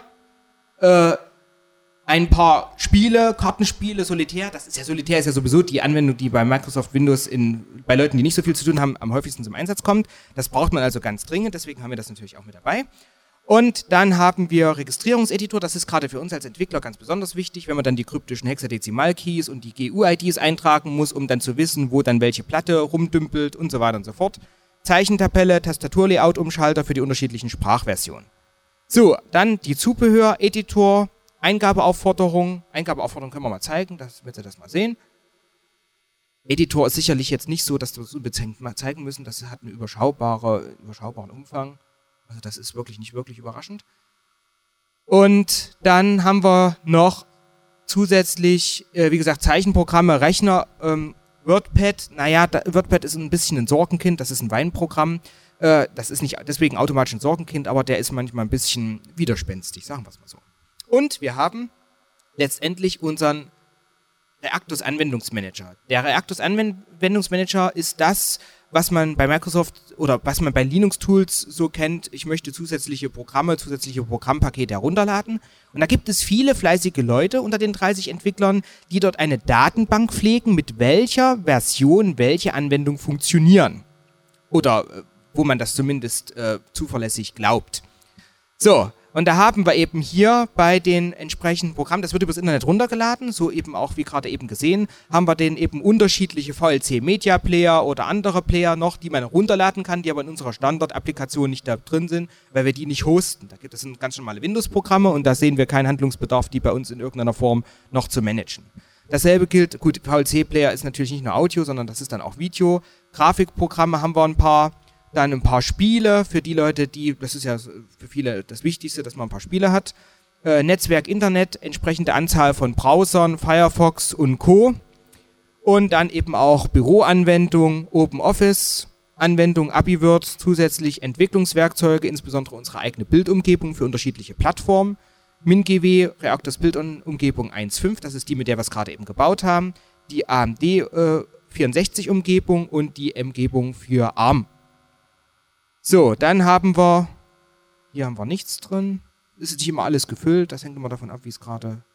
ein paar Spiele, Kartenspiele, Solitär. Solitär ist ja sowieso die Anwendung, die bei Microsoft Windows bei Leuten, die nicht so viel zu tun haben, am häufigsten zum Einsatz kommt. Das braucht man also ganz dringend, deswegen haben wir das natürlich auch mit dabei. Und dann haben wir Registrierungseditor, das ist gerade für uns als Entwickler ganz besonders wichtig, wenn man dann die kryptischen Hexadezimal-Keys und die GUIDs eintragen muss, um dann zu wissen, wo dann welche Platte rumdümpelt und so weiter und so fort. Zeichentabelle, Tastaturlayout-Umschalter für die unterschiedlichen Sprachversionen. So, dann die Zubehör, Editor, Eingabeaufforderung können wir mal zeigen, damit Sie das mal sehen. Editor ist sicherlich jetzt nicht so, dass wir es unbedingt mal zeigen müssen. Das hat einen überschaubaren Umfang. Also das ist wirklich nicht wirklich überraschend. Und dann haben wir noch zusätzlich, wie gesagt, Zeichenprogramme, Rechner, WordPad. Naja, WordPad ist ein bisschen ein Sorgenkind, das ist ein Weinprogramm. Das ist nicht deswegen automatisch ein Sorgenkind, aber der ist manchmal ein bisschen widerspenstig, sagen wir es mal so. Und wir haben letztendlich unseren Reactus Anwendungsmanager. Der Reactus Anwendungsmanager ist das, was man bei Microsoft oder was man bei Linux-Tools so kennt. Ich möchte zusätzliche Programme, zusätzliche Programmpakete herunterladen. Und da gibt es viele fleißige Leute unter den 30 Entwicklern, die dort eine Datenbank pflegen, mit welcher Version welche Anwendungen funktionieren. Oder wo man das zumindest zuverlässig glaubt. So, und da haben wir eben hier bei den entsprechenden Programmen, das wird übers Internet runtergeladen, so eben auch wie gerade eben gesehen, haben wir den eben unterschiedliche VLC Media Player oder andere Player noch, die man runterladen kann, die aber in unserer Standard-Applikation nicht da drin sind, weil wir die nicht hosten. Da gibt es ganz normale Windows-Programme und da sehen wir keinen Handlungsbedarf, die bei uns in irgendeiner Form noch zu managen. Dasselbe gilt, gut, VLC Player ist natürlich nicht nur Audio, sondern das ist dann auch Video. Grafikprogramme haben wir ein paar. Dann ein paar Spiele für die Leute, das ist ja für viele das Wichtigste, dass man ein paar Spiele hat. Netzwerk, Internet, entsprechende Anzahl von Browsern, Firefox und Co. Und dann eben auch Büroanwendungen, OpenOffice-Anwendungen, AbiWord, zusätzlich Entwicklungswerkzeuge, insbesondere unsere eigene Bildumgebung für unterschiedliche Plattformen. MinGW, Reactus Bildumgebung 1.5, das ist die, mit der wir es gerade eben gebaut haben. Die AMD 64-Umgebung und die Umgebung für ARM. So, dann haben wir, hier haben wir nichts drin. Es ist nicht immer alles gefüllt, das hängt immer davon ab, wie es gerade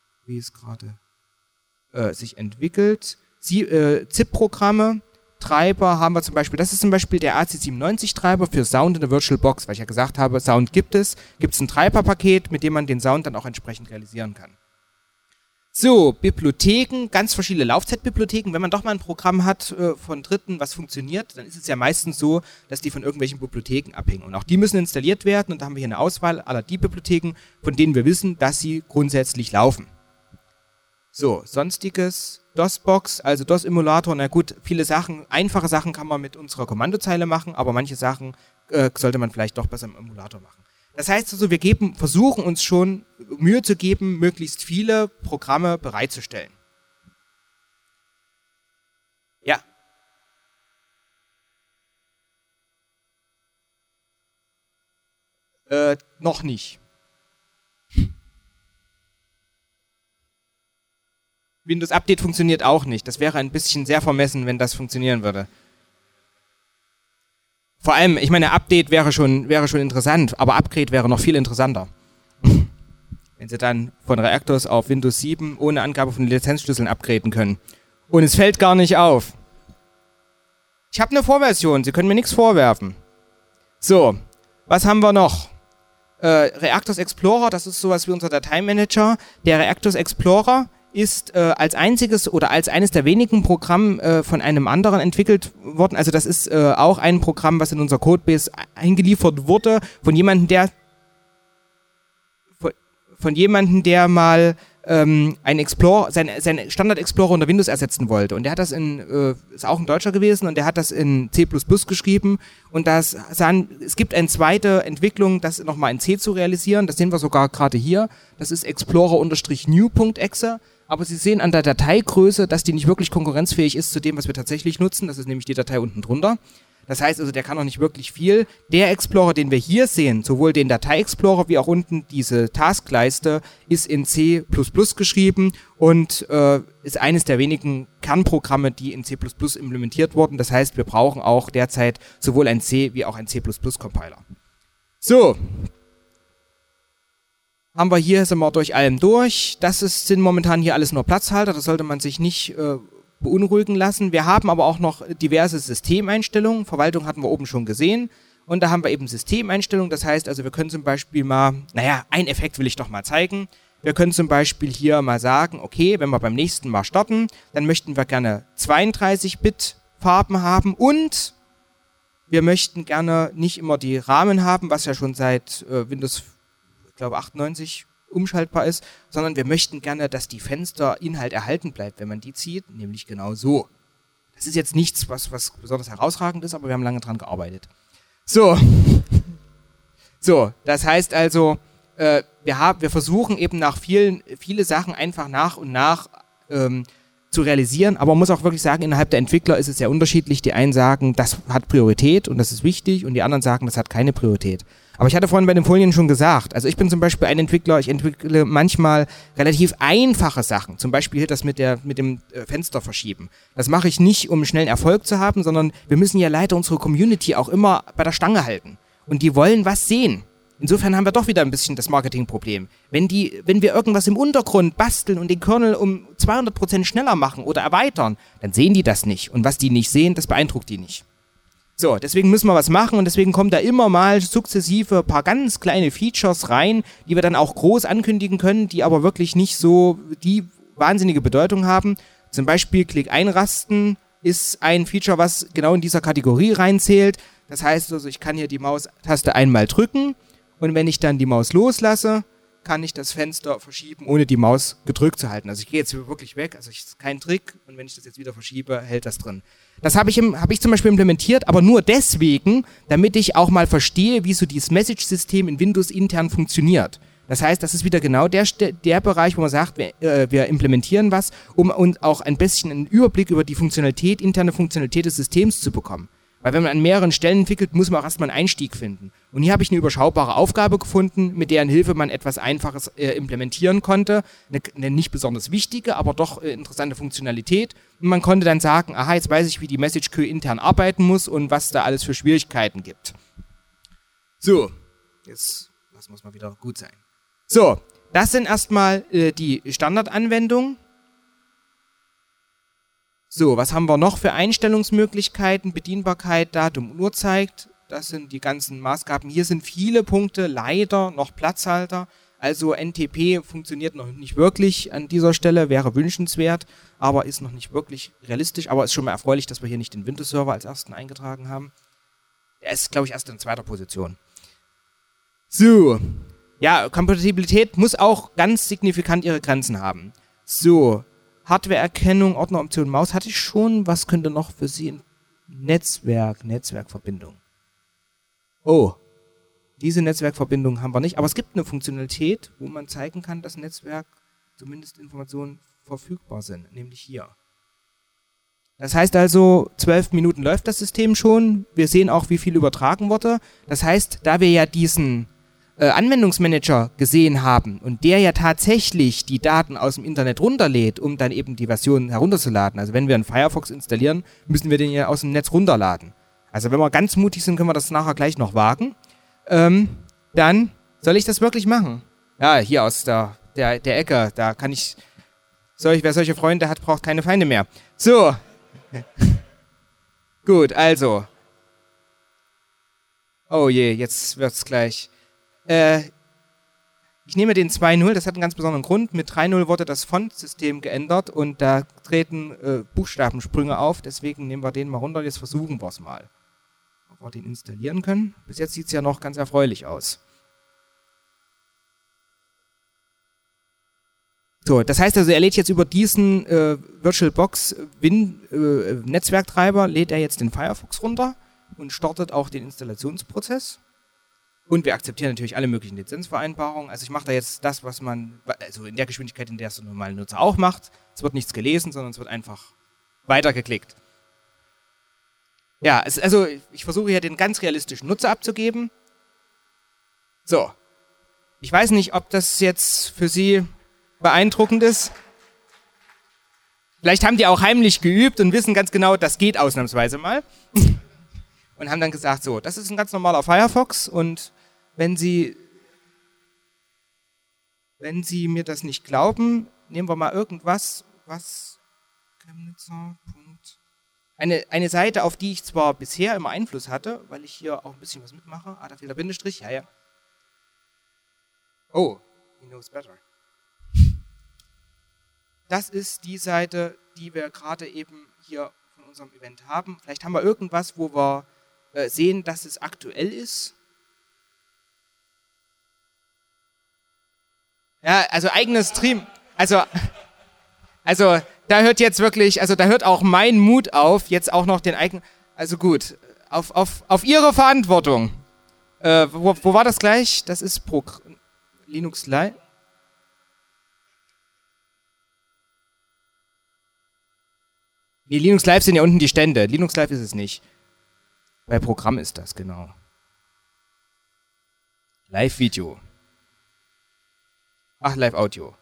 sich entwickelt. ZIP-Programme, Treiber haben wir zum Beispiel, das ist zum Beispiel der AC97-Treiber für Sound in der VirtualBox, weil ich ja gesagt habe, Sound gibt es ein Treiberpaket, mit dem man den Sound dann auch entsprechend realisieren kann. So, Bibliotheken, ganz verschiedene Laufzeitbibliotheken. Wenn man doch mal ein Programm hat von Dritten, was funktioniert, dann ist es ja meistens so, dass die von irgendwelchen Bibliotheken abhängen. Und auch die müssen installiert werden und da haben wir hier eine Auswahl aller die Bibliotheken, von denen wir wissen, dass sie grundsätzlich laufen. So, sonstiges, DOS-Box, also DOS-Emulator, na gut, viele Sachen, einfache Sachen kann man mit unserer Kommandozeile machen, aber manche Sachen sollte man vielleicht doch besser im Emulator machen. Das heißt also, wir versuchen uns schon Mühe zu geben, möglichst viele Programme bereitzustellen. Ja. Noch nicht. Windows Update funktioniert auch nicht. Das wäre ein bisschen sehr vermessen, wenn das funktionieren würde. Vor allem, ich meine, Update wäre schon interessant, aber Upgrade wäre noch viel interessanter. Wenn Sie dann von Reactus auf Windows 7 ohne Angabe von Lizenzschlüsseln upgraden können. Und es fällt gar nicht auf. Ich habe eine Vorversion, Sie können mir nichts vorwerfen. So, was haben wir noch? Reactus Explorer, das ist sowas wie unser Dateimanager. Der Reactus Explorer ist als einziges oder als eines der wenigen Programme von einem anderen entwickelt worden. Also das ist auch ein Programm, was in unser Codebase eingeliefert wurde von jemandem, der mal ein Explorer, sein Standard Explorer unter Windows ersetzen wollte. Und der hat das ist auch ein Deutscher gewesen und der hat das in C++ geschrieben und es gibt eine zweite Entwicklung, das nochmal in C zu realisieren. Das sehen wir sogar gerade hier. Das ist explorer-new.exe. Aber Sie sehen an der Dateigröße, dass die nicht wirklich konkurrenzfähig ist zu dem, was wir tatsächlich nutzen. Das ist nämlich die Datei unten drunter. Das heißt also, der kann noch nicht wirklich viel. Der Explorer, den wir hier sehen, sowohl den Datei-Explorer wie auch unten diese Taskleiste, ist in C++ geschrieben und ist eines der wenigen Kernprogramme, die in C++ implementiert wurden. Das heißt, wir brauchen auch derzeit sowohl ein C wie auch ein C++-Compiler. So. Haben wir hier, sind wir durch allem durch. Sind momentan hier alles nur Platzhalter, das sollte man sich nicht beunruhigen lassen. Wir haben aber auch noch diverse Systemeinstellungen. Verwaltung hatten wir oben schon gesehen. Und da haben wir eben Systemeinstellungen, das heißt also, wir können zum Beispiel mal, einen Effekt will ich doch mal zeigen. Wir können zum Beispiel hier mal sagen, okay, wenn wir beim nächsten Mal starten, dann möchten wir gerne 32-Bit Farben haben und wir möchten gerne nicht immer die Rahmen haben, was ja schon seit Windows, ich glaube 98 umschaltbar ist, sondern wir möchten gerne, dass die Fensterinhalt erhalten bleibt, wenn man die zieht, nämlich genau so. Das ist jetzt nichts, was besonders herausragend ist, aber wir haben lange dran gearbeitet. So, das heißt also, wir versuchen eben viele Sachen einfach nach und nach zu realisieren, aber man muss auch wirklich sagen, innerhalb der Entwickler ist es sehr unterschiedlich. Die einen sagen, das hat Priorität und das ist wichtig und die anderen sagen, das hat keine Priorität. Aber ich hatte vorhin bei den Folien schon gesagt, also ich bin zum Beispiel ein Entwickler, ich entwickle manchmal relativ einfache Sachen, zum Beispiel hier das mit dem Fenster verschieben. Das mache ich nicht, um schnellen Erfolg zu haben, sondern wir müssen ja leider unsere Community auch immer bei der Stange halten. Und die wollen was sehen. Insofern haben wir doch wieder ein bisschen das Marketingproblem. Wenn wir irgendwas im Untergrund basteln und den Kernel um 200% schneller machen oder erweitern, dann sehen die das nicht. Und was die nicht sehen, das beeindruckt die nicht. So, deswegen müssen wir was machen und deswegen kommen da immer mal sukzessive ein paar ganz kleine Features rein, die wir dann auch groß ankündigen können, die aber wirklich nicht so die wahnsinnige Bedeutung haben. Zum Beispiel Klick einrasten ist ein Feature, was genau in dieser Kategorie reinzählt. Das heißt also, ich kann hier die Maustaste einmal drücken und wenn ich dann die Maus loslasse, kann ich das Fenster verschieben, ohne die Maus gedrückt zu halten. Also ich gehe jetzt wirklich weg, also ist kein Trick und wenn ich das jetzt wieder verschiebe, hält das drin. Das habe ich zum Beispiel implementiert, aber nur deswegen, damit ich auch mal verstehe, wie so dieses Message-System in Windows intern funktioniert. Das heißt, das ist wieder genau der Bereich, wo man sagt, wir implementieren was, um uns auch ein bisschen einen Überblick über die interne Funktionalität des Systems zu bekommen. Weil wenn man an mehreren Stellen entwickelt, muss man auch erstmal einen Einstieg finden. Und hier habe ich eine überschaubare Aufgabe gefunden, mit deren Hilfe man etwas Einfaches implementieren konnte. Eine nicht besonders wichtige, aber doch interessante Funktionalität. Und man konnte dann sagen, aha, jetzt weiß ich, wie die Message Queue intern arbeiten muss und was da alles für Schwierigkeiten gibt. So, jetzt lassen wir es mal wieder gut sein. So, das sind erstmal die Standardanwendungen. So, was haben wir noch für Einstellungsmöglichkeiten? Bedienbarkeit, Datum und Uhrzeit. Das sind die ganzen Maßgaben. Hier sind viele Punkte leider noch Platzhalter. Also NTP funktioniert noch nicht wirklich an dieser Stelle, wäre wünschenswert, aber ist noch nicht wirklich realistisch. Aber ist schon mal erfreulich, dass wir hier nicht den Windows-Server als ersten eingetragen haben. Der ist, glaube ich, erst in zweiter Position. So, ja, Kompatibilität muss auch ganz signifikant ihre Grenzen haben. So, Hardware-Erkennung, Ordneroption, Maus hatte ich schon. Was könnte noch für Sie? Netzwerkverbindung. Oh, diese Netzwerkverbindung haben wir nicht. Aber es gibt eine Funktionalität, wo man zeigen kann, dass Netzwerk zumindest Informationen verfügbar sind. Nämlich hier. Das heißt also, 12 Minuten läuft das System schon. Wir sehen auch, wie viel übertragen wurde. Das heißt, da wir ja diesen Anwendungsmanager gesehen haben und der ja tatsächlich die Daten aus dem Internet runterlädt, um dann eben die Version herunterzuladen. Also wenn wir einen Firefox installieren, müssen wir den ja aus dem Netz runterladen. Also wenn wir ganz mutig sind, können wir das nachher gleich noch wagen. Dann soll ich das wirklich machen? Ja, hier aus der Ecke, da kann ich... wer solche Freunde hat, braucht keine Feinde mehr. So. Gut, also. Oh je, jetzt wird's gleich... ich nehme den 2.0, das hat einen ganz besonderen Grund. Mit 3.0 wurde das Fontsystem geändert und da treten Buchstabensprünge auf. Deswegen nehmen wir den mal runter. Jetzt versuchen wir es mal. Ob wir den installieren können. Bis jetzt sieht es ja noch ganz erfreulich aus. So, das heißt also, er lädt jetzt über diesen VirtualBox Netzwerktreiber, lädt er jetzt den Firefox runter und startet auch den Installationsprozess. Und wir akzeptieren natürlich alle möglichen Lizenzvereinbarungen. Also ich mache da jetzt das, was man, also in der Geschwindigkeit, in der es der normale Nutzer auch macht. Es wird nichts gelesen, sondern es wird einfach weitergeklickt. Ja, also ich versuche hier den ganz realistischen Nutzer abzugeben. So. Ich weiß nicht, ob das jetzt für Sie beeindruckend ist. Vielleicht haben die auch heimlich geübt und wissen ganz genau, das geht ausnahmsweise mal. Und haben dann gesagt, so, das ist ein ganz normaler Firefox und wenn Sie mir das nicht glauben, nehmen wir mal irgendwas, was Chemnitzer. Eine Seite, auf die ich zwar bisher immer Einfluss hatte, weil ich hier auch ein bisschen was mitmache. Da fehlt der Bindestrich, ja. Oh, he knows better. Das ist die Seite, die wir gerade eben hier von unserem Event haben. Vielleicht haben wir irgendwas, wo wir sehen, dass es aktuell ist. Ja, also eigenes Stream. Also da hört jetzt wirklich, also da hört auch mein Mut auf, jetzt auch noch den eigenen, also gut, auf Ihre Verantwortung. Wo war das gleich? Das ist Linux Live. Nee, Linux Live sind ja unten die Stände. Linux Live ist es nicht. Bei Programm ist das, genau. Live-Video. Ach, Live-Audio.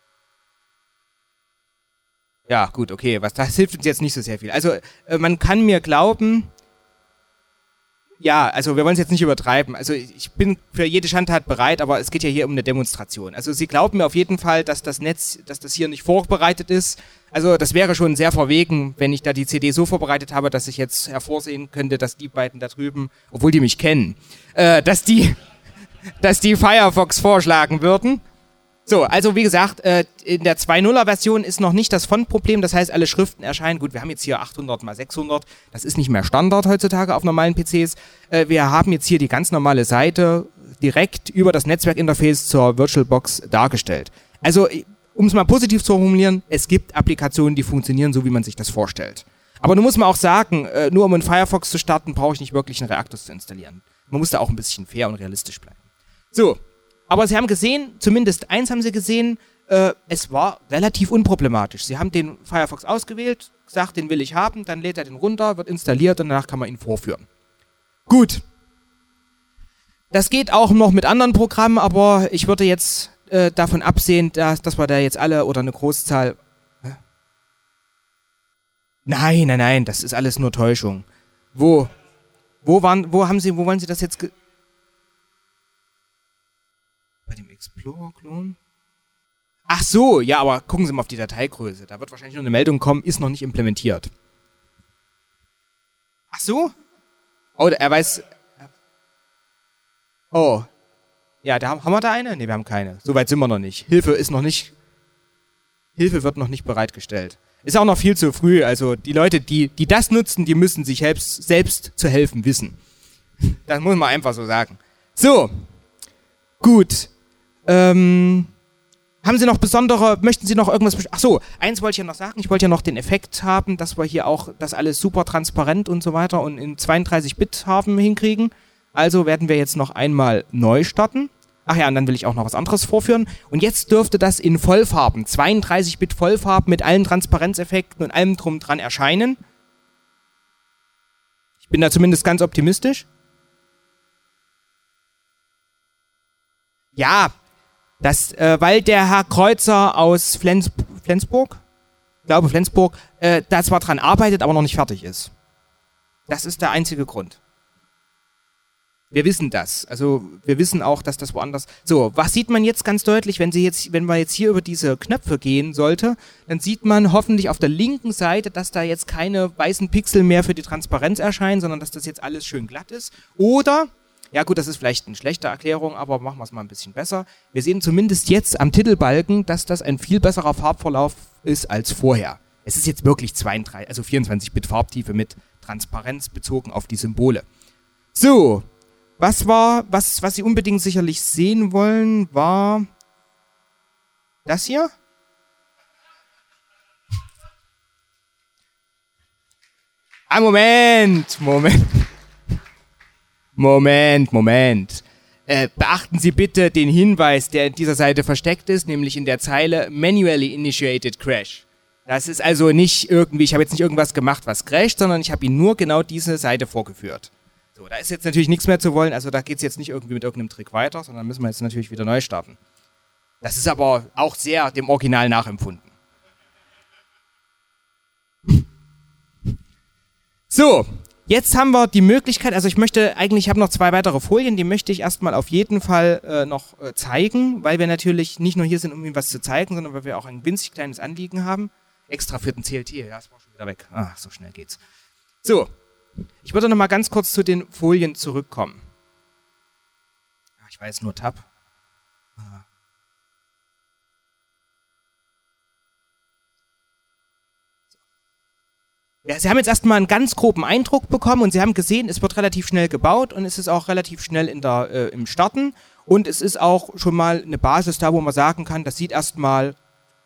Ja, gut, okay. Das hilft uns jetzt nicht so sehr viel. Also, man kann mir glauben, ja, also wir wollen es jetzt nicht übertreiben. Also ich bin für jede Schandtat bereit, aber es geht ja hier um eine Demonstration. Also Sie glauben mir auf jeden Fall, dass das Netz, dass das hier nicht vorbereitet ist. Also das wäre schon sehr verwegen, wenn ich da die CD so vorbereitet habe, dass ich jetzt hervorsehen könnte, dass die beiden da drüben, obwohl die mich kennen, dass die Firefox vorschlagen würden. So, also wie gesagt, in der 2.0er Version ist noch nicht das Fontproblem, das heißt, alle Schriften erscheinen. Gut, wir haben jetzt hier 800 x 600, das ist nicht mehr Standard heutzutage auf normalen PCs. Wir haben jetzt hier die ganz normale Seite direkt über das Netzwerkinterface zur VirtualBox dargestellt. Also, um es mal positiv zu formulieren, es gibt Applikationen, die funktionieren so, wie man sich das vorstellt. Aber nun muss man auch sagen, nur um in Firefox zu starten, brauche ich nicht wirklich einen Reactus zu installieren. Man muss da auch ein bisschen fair und realistisch bleiben. So. Aber Sie haben gesehen, zumindest eins haben Sie gesehen, es war relativ unproblematisch. Sie haben den Firefox ausgewählt, gesagt, den will ich haben, dann lädt er den runter, wird installiert und danach kann man ihn vorführen. Gut. Das geht auch noch mit anderen Programmen, aber ich würde jetzt davon absehen, dass wir da jetzt alle oder eine Großzahl... Nein, das ist alles nur Täuschung. Wo wollen Sie das jetzt... Bei dem Explorer-Klon? Ach so, ja, aber gucken Sie mal auf die Dateigröße. Da wird wahrscheinlich nur eine Meldung kommen, ist noch nicht implementiert. Ach so? Oh, er weiß... Oh. Ja, haben wir da eine? Ne, wir haben keine. Soweit sind wir noch nicht. Hilfe wird noch nicht bereitgestellt. Ist auch noch viel zu früh. Also die Leute, die das nutzen, die müssen sich selbst zu helfen wissen. Das muss man einfach so sagen. So. Gut. Haben Sie noch möchten Sie noch irgendwas... Ach so, eins wollte ich ja noch sagen. Ich wollte ja noch den Effekt haben, dass wir hier auch das alles super transparent und so weiter und in 32-Bit hinkriegen. Also werden wir jetzt noch einmal neu starten. Ach ja, und dann will ich auch noch was anderes vorführen. Und jetzt dürfte das in Vollfarben, 32-Bit Vollfarben mit allen Transparenzeffekten und allem drum dran erscheinen. Ich bin da zumindest ganz optimistisch. Ja, weil der Herr Kreuzer aus Flensburg, da zwar dran arbeitet, aber noch nicht fertig ist. Das ist der einzige Grund. Wir wissen das. Also wir wissen auch, dass das woanders... So, was sieht man jetzt ganz deutlich, wenn man jetzt hier über diese Knöpfe gehen sollte, dann sieht man hoffentlich auf der linken Seite, dass da jetzt keine weißen Pixel mehr für die Transparenz erscheinen, sondern dass das jetzt alles schön glatt ist. Oder... Ja gut, das ist vielleicht eine schlechte Erklärung, aber machen wir es mal ein bisschen besser. Wir sehen zumindest jetzt am Titelbalken, dass das ein viel besserer Farbverlauf ist als vorher. Es ist jetzt wirklich 24-Bit Farbtiefe mit Transparenz bezogen auf die Symbole. So, was Sie unbedingt sicherlich sehen wollen, war das hier. Moment. Beachten Sie bitte den Hinweis, der in dieser Seite versteckt ist, nämlich in der Zeile Manually Initiated Crash. Das ist also nicht irgendwie, ich habe jetzt nicht irgendwas gemacht, was crasht, sondern ich habe Ihnen nur genau diese Seite vorgeführt. So, da ist jetzt natürlich nichts mehr zu wollen, also da geht es jetzt nicht irgendwie mit irgendeinem Trick weiter, sondern müssen wir jetzt natürlich wieder neu starten. Das ist aber auch sehr dem Original nachempfunden. So. Jetzt haben wir die Möglichkeit, also ich habe noch 2 weitere Folien, die möchte ich erstmal auf jeden Fall noch zeigen, weil wir natürlich nicht nur hier sind, um Ihnen was zu zeigen, sondern weil wir auch ein winzig kleines Anliegen haben. Extra für den CLT, ja, das war schon wieder weg. Ah, so schnell geht's. So, ich würde noch mal ganz kurz zu den Folien zurückkommen. Ich weiß nur Tab. Ja, Sie haben jetzt erstmal einen ganz groben Eindruck bekommen und Sie haben gesehen, es wird relativ schnell gebaut und es ist auch relativ schnell im Starten und es ist auch schon mal eine Basis da, wo man sagen kann, das sieht erstmal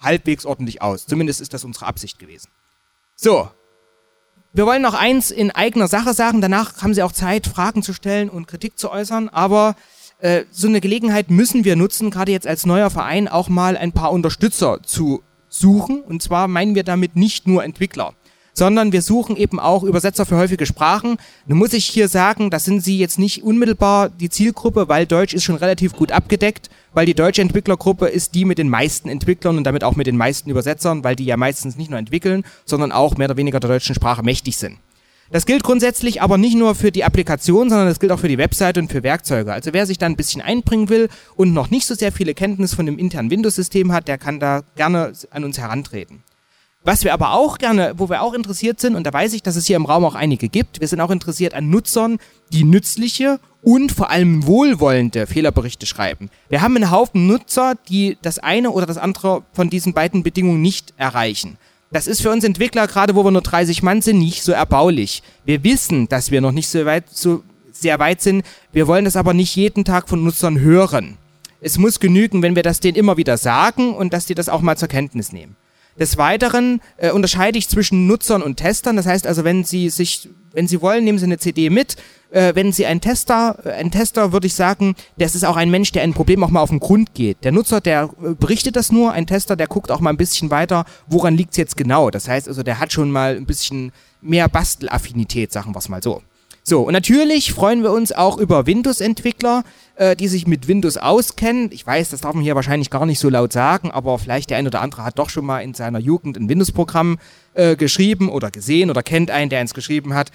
halbwegs ordentlich aus. Zumindest ist das unsere Absicht gewesen. So. Wir wollen noch eins in eigener Sache sagen, danach haben Sie auch Zeit, Fragen zu stellen und Kritik zu äußern, aber so eine Gelegenheit müssen wir nutzen, gerade jetzt als neuer Verein auch mal ein paar Unterstützer zu suchen. Und zwar meinen wir damit nicht nur Entwickler, sondern wir suchen eben auch Übersetzer für häufige Sprachen. Nun muss ich hier sagen, das sind Sie jetzt nicht unmittelbar die Zielgruppe, weil Deutsch ist schon relativ gut abgedeckt, weil die deutsche Entwicklergruppe ist die mit den meisten Entwicklern und damit auch mit den meisten Übersetzern, weil die ja meistens nicht nur entwickeln, sondern auch mehr oder weniger der deutschen Sprache mächtig sind. Das gilt grundsätzlich aber nicht nur für die Applikation, sondern das gilt auch für die Webseite und für Werkzeuge. Also wer sich da ein bisschen einbringen will und noch nicht so sehr viele Kenntnis von dem internen Windows-System hat, der kann da gerne an uns herantreten. Was wir aber auch gerne, wo wir auch interessiert sind, und da weiß ich, dass es hier im Raum auch einige gibt, wir sind auch interessiert an Nutzern, die nützliche und vor allem wohlwollende Fehlerberichte schreiben. Wir haben einen Haufen Nutzer, die das eine oder das andere von diesen beiden Bedingungen nicht erreichen. Das ist für uns Entwickler, gerade wo wir nur 30 Mann sind, nicht so erbaulich. Wir wissen, dass wir noch nicht so sehr weit sind. Wir wollen das aber nicht jeden Tag von Nutzern hören. Es muss genügen, wenn wir das denen immer wieder sagen und dass die das auch mal zur Kenntnis nehmen. Des Weiteren unterscheide ich zwischen Nutzern und Testern. Das heißt also, wenn Sie wollen, nehmen Sie eine CD mit. Wenn Sie ein Tester würde ich sagen, das ist auch ein Mensch, der ein Problem auch mal auf den Grund geht. Der Nutzer, der berichtet das nur. Ein Tester, der guckt auch mal ein bisschen weiter, woran liegt es jetzt genau. Das heißt also, der hat schon mal ein bisschen mehr Bastelaffinität, sagen wir es mal so. So, und natürlich freuen wir uns auch über Windows-Entwickler, die sich mit Windows auskennen. Ich weiß, das darf man hier wahrscheinlich gar nicht so laut sagen, aber vielleicht der ein oder andere hat doch schon mal in seiner Jugend ein Windows-Programm geschrieben oder gesehen oder kennt einen, der eins geschrieben hat.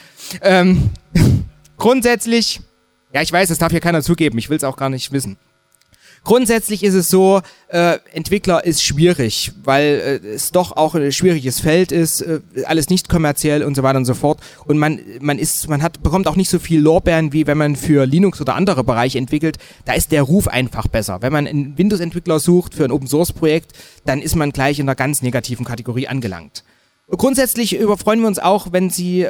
Grundsätzlich, ja, ich weiß, das darf hier keiner zugeben, ich will es auch gar nicht wissen. Grundsätzlich ist es so, Entwickler ist schwierig, weil es doch auch ein schwieriges Feld ist, alles nicht kommerziell und so weiter und so fort. Und man bekommt auch nicht so viel Lorbeeren, wie wenn man für Linux oder andere Bereiche entwickelt. Da ist der Ruf einfach besser. Wenn man einen Windows-Entwickler sucht für ein Open-Source-Projekt, dann ist man gleich in einer ganz negativen Kategorie angelangt. Grundsätzlich freuen wir uns auch, wenn Sie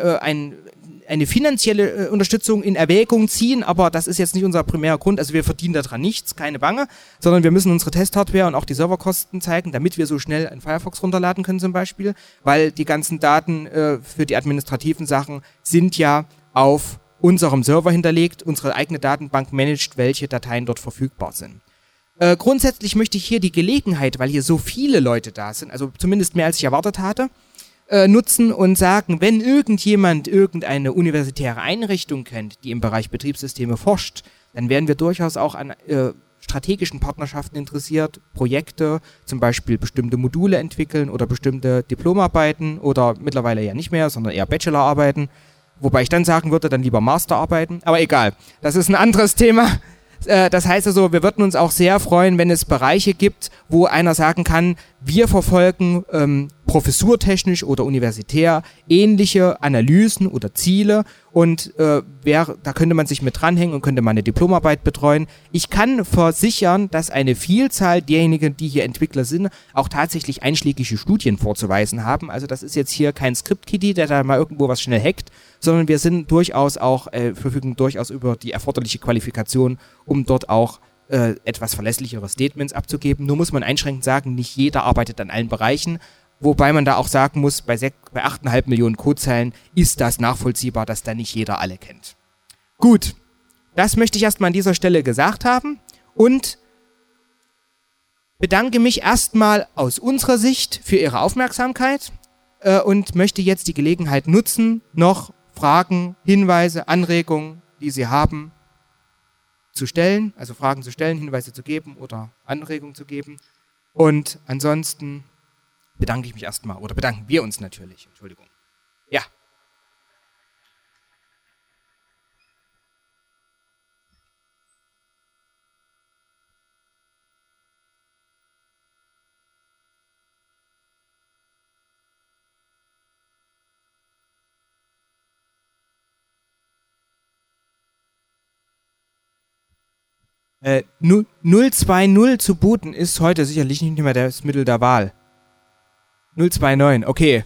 eine finanzielle Unterstützung in Erwägung ziehen, aber das ist jetzt nicht unser primärer Grund, also wir verdienen daran nichts, keine Bange, sondern wir müssen unsere Testhardware und auch die Serverkosten zeigen, damit wir so schnell einen Firefox runterladen können zum Beispiel, weil die ganzen Daten für die administrativen Sachen sind ja auf unserem Server hinterlegt, unsere eigene Datenbank managt, welche Dateien dort verfügbar sind. Grundsätzlich möchte ich hier die Gelegenheit, weil hier so viele Leute da sind, also zumindest mehr als ich erwartet hatte, nutzen und sagen, wenn irgendjemand irgendeine universitäre Einrichtung kennt, die im Bereich Betriebssysteme forscht, dann wären wir durchaus auch an strategischen Partnerschaften interessiert, Projekte, zum Beispiel bestimmte Module entwickeln oder bestimmte Diplomarbeiten oder mittlerweile ja nicht mehr, sondern eher Bachelorarbeiten, wobei ich dann sagen würde, dann lieber Masterarbeiten, aber egal, das ist ein anderes Thema. Das heißt also, wir würden uns auch sehr freuen, wenn es Bereiche gibt, wo einer sagen kann, wir verfolgen professurtechnisch oder universitär ähnliche Analysen oder Ziele und da könnte man sich mit dranhängen und könnte mal eine Diplomarbeit betreuen. Ich kann versichern, dass eine Vielzahl derjenigen, die hier Entwickler sind, auch tatsächlich einschlägige Studien vorzuweisen haben. Also das ist jetzt hier kein Script-Kiddie, der da mal irgendwo was schnell hackt, sondern wir sind durchaus auch, verfügen durchaus über die erforderliche Qualifikation, um dort auch etwas verlässlichere Statements abzugeben. Nur muss man einschränkend sagen, nicht jeder arbeitet an allen Bereichen, wobei man da auch sagen muss, bei 8,5 Millionen Codezeilen ist das nachvollziehbar, dass da nicht jeder alle kennt. Gut, das möchte ich erstmal an dieser Stelle gesagt haben und bedanke mich erstmal aus unserer Sicht für Ihre Aufmerksamkeit und möchte jetzt die Gelegenheit nutzen, noch Fragen, Hinweise, Anregungen, die Sie haben, zu stellen, also Fragen zu stellen, Hinweise zu geben oder Anregungen zu geben. Und ansonsten bedanke ich mich erstmal, oder bedanken wir uns natürlich, Entschuldigung. Ja. Äh, 020 zu booten ist heute sicherlich nicht mehr das Mittel der Wahl. 029, okay.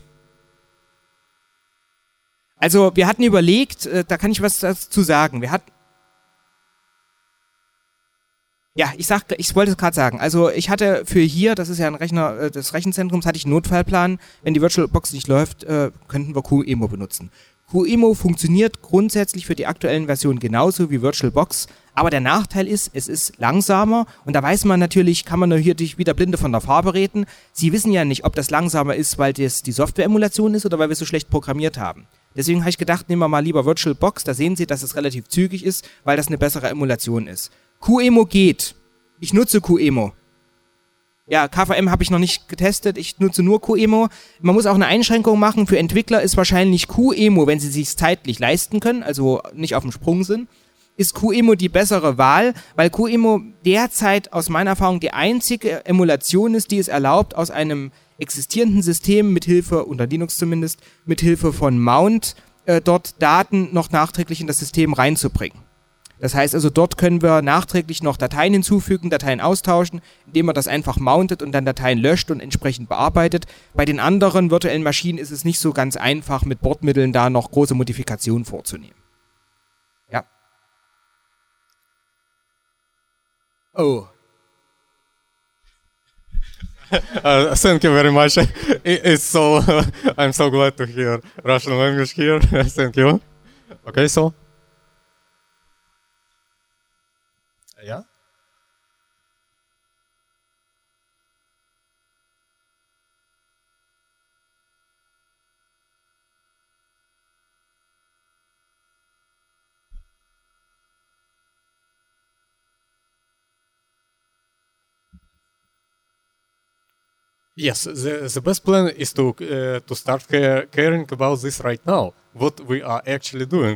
Also, wir hatten überlegt, da kann ich was dazu sagen. Ja, ich wollte es gerade sagen. Also ich hatte für hier, das ist ja ein Rechner des Rechenzentrums, hatte ich einen Notfallplan. Wenn die VirtualBox nicht läuft, könnten wir QEMU benutzen. QEMU funktioniert grundsätzlich für die aktuellen Versionen genauso wie VirtualBox, aber der Nachteil ist, es ist langsamer und da weiß man natürlich, kann man hier wieder Blinde von der Farbe reden. Sie wissen ja nicht, ob das langsamer ist, weil das die Software-Emulation ist oder weil wir so schlecht programmiert haben. Deswegen habe ich gedacht, nehmen wir mal lieber VirtualBox, da sehen Sie, dass es relativ zügig ist, weil das eine bessere Emulation ist. QEMU geht. Ich nutze QEMU. Ja, KVM habe ich noch nicht getestet, ich nutze nur QEMU. Man muss auch eine Einschränkung machen, für Entwickler ist wahrscheinlich QEMU, wenn sie es sich zeitlich leisten können, also nicht auf dem Sprung sind, ist QEMU die bessere Wahl, weil QEMU derzeit aus meiner Erfahrung die einzige Emulation ist, die es erlaubt, aus einem existierenden System mithilfe, unter Linux zumindest, mithilfe von Mount dort Daten noch nachträglich in das System reinzubringen. Das heißt also, dort können wir nachträglich noch Dateien hinzufügen, Dateien austauschen, indem man das einfach mountet und dann Dateien löscht und entsprechend bearbeitet. Bei den anderen virtuellen Maschinen ist es nicht so ganz einfach, mit Bordmitteln da noch große Modifikationen vorzunehmen. Ja. Oh. Thank you very much. I'm so glad to hear Russian language here. Thank you. Okay, so. Yeah. Yes, the best plan is to start caring about this right now. What we are actually doing.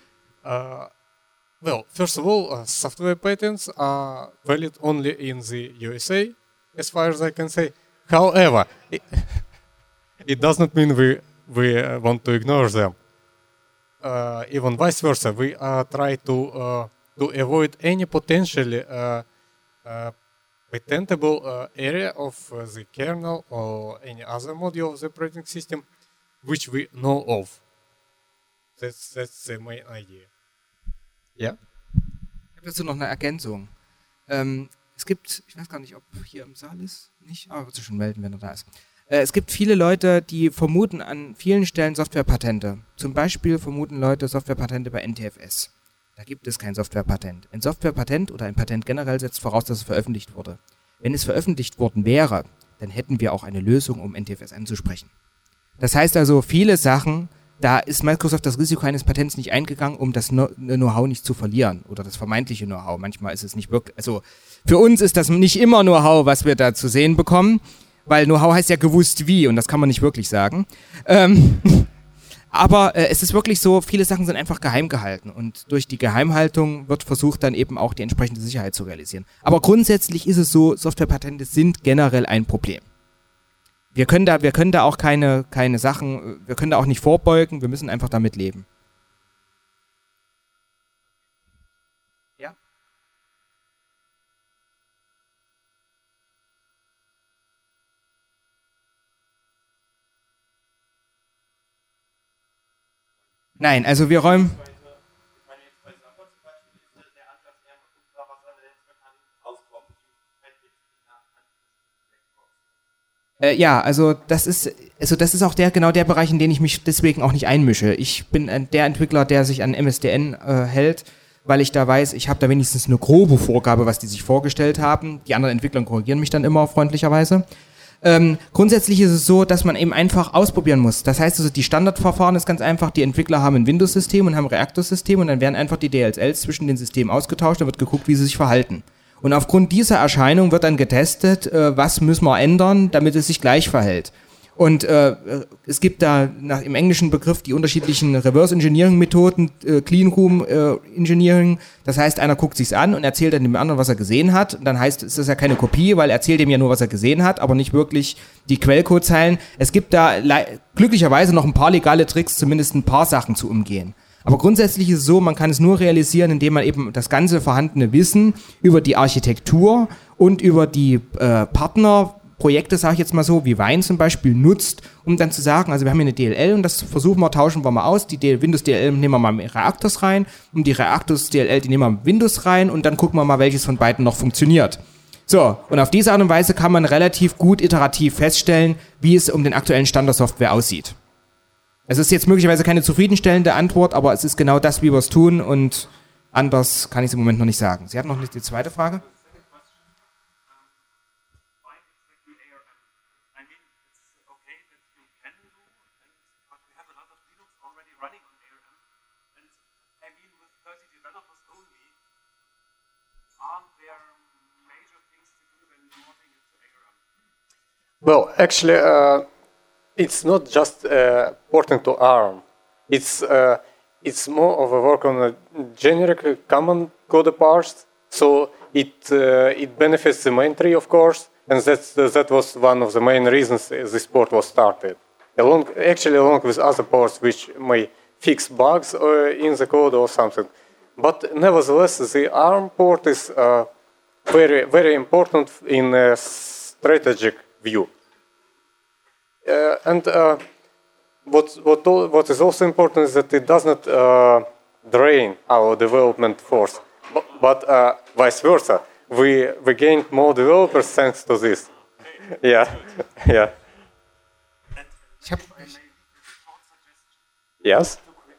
Well, first of all, software patents are valid only in the USA, as far as I can say. However, it does not mean we want to ignore them. Even vice versa, we try to avoid any potentially patentable area of the kernel or any other module of the operating system which we know of. That's the main idea. Ja. Ich habe dazu noch eine Ergänzung. Es gibt, ich weiß gar nicht, ob hier im Saal ist, nicht, aber wird sich schon melden, wenn er da ist. Es gibt viele Leute, die vermuten an vielen Stellen Softwarepatente. Zum Beispiel vermuten Leute Softwarepatente bei NTFS. Da gibt es kein Softwarepatent. Ein Softwarepatent oder ein Patent generell setzt voraus, dass es veröffentlicht wurde. Wenn es veröffentlicht worden wäre, dann hätten wir auch eine Lösung, um NTFS anzusprechen. Das heißt also, viele Sachen, da ist Microsoft das Risiko eines Patents nicht eingegangen, um das Know-how nicht zu verlieren oder das vermeintliche Know-how. Manchmal ist es nicht wirklich, also für uns ist das nicht immer Know-how, was wir da zu sehen bekommen, weil Know-how heißt ja gewusst wie und das kann man nicht wirklich sagen. Aber es ist wirklich so, viele Sachen sind einfach geheim gehalten und durch die Geheimhaltung wird versucht, dann eben auch die entsprechende Sicherheit zu realisieren. Aber grundsätzlich ist es so, Softwarepatente sind generell ein Problem. Wir können da auch keine Sachen, wir können da auch nicht vorbeugen, wir müssen einfach damit leben. Ja? Nein, also wir räumen... Ja, also das ist auch der Bereich, in den ich mich deswegen auch nicht einmische. Ich bin der Entwickler, der sich an MSDN hält, weil ich da weiß, ich habe da wenigstens eine grobe Vorgabe, was die sich vorgestellt haben. Die anderen Entwickler korrigieren mich dann immer freundlicherweise. Grundsätzlich ist es so, dass man eben einfach ausprobieren muss. Das heißt also, die Standardverfahren ist ganz einfach, die Entwickler haben ein Windows-System und haben ein Reactor-System und dann werden einfach die DLLs zwischen den Systemen ausgetauscht, da wird geguckt, wie sie sich verhalten. Und aufgrund dieser Erscheinung wird dann getestet, was müssen wir ändern, damit es sich gleich verhält. Und es gibt da im englischen Begriff die unterschiedlichen Reverse-Engineering-Methoden, Clean-Room-Engineering. Das heißt, einer guckt sich's an und erzählt dann dem anderen, was er gesehen hat. Und dann heißt, ist das ja keine Kopie, weil er erzählt dem ja nur, was er gesehen hat, aber nicht wirklich die Quellcode-Zeilen. Es gibt da glücklicherweise noch ein paar legale Tricks, zumindest ein paar Sachen zu umgehen. Aber grundsätzlich ist es so, man kann es nur realisieren, indem man eben das ganze vorhandene Wissen über die Architektur und über die Projekte, sage ich jetzt mal so, wie Wine zum Beispiel, nutzt, um dann zu sagen, also wir haben hier eine DLL und das tauschen wir mal aus, die Windows DLL nehmen wir mal mit Reactors rein und die Reactors DLL, die nehmen wir mit Windows rein und dann gucken wir mal, welches von beiden noch funktioniert. So, und auf diese Art und Weise kann man relativ gut iterativ feststellen, wie es um den aktuellen Stand der Software aussieht. Es ist jetzt möglicherweise keine zufriedenstellende Antwort, aber es ist genau das, wie wir es tun und anders kann ich es im Moment noch nicht sagen. Sie hatten noch nicht die zweite Frage? Well, actually, it's not just porting to ARM. It's more of a work on a generic common code parts. So it benefits the main tree, of course, and that was one of the main reasons this port was started. Along with other ports which may fix bugs in the code or something. But nevertheless, the ARM port is very, very important in a strategic view. What is also important is that it does not drain our development force, but vice versa. We gained more developers thanks to this. Yeah. Yes.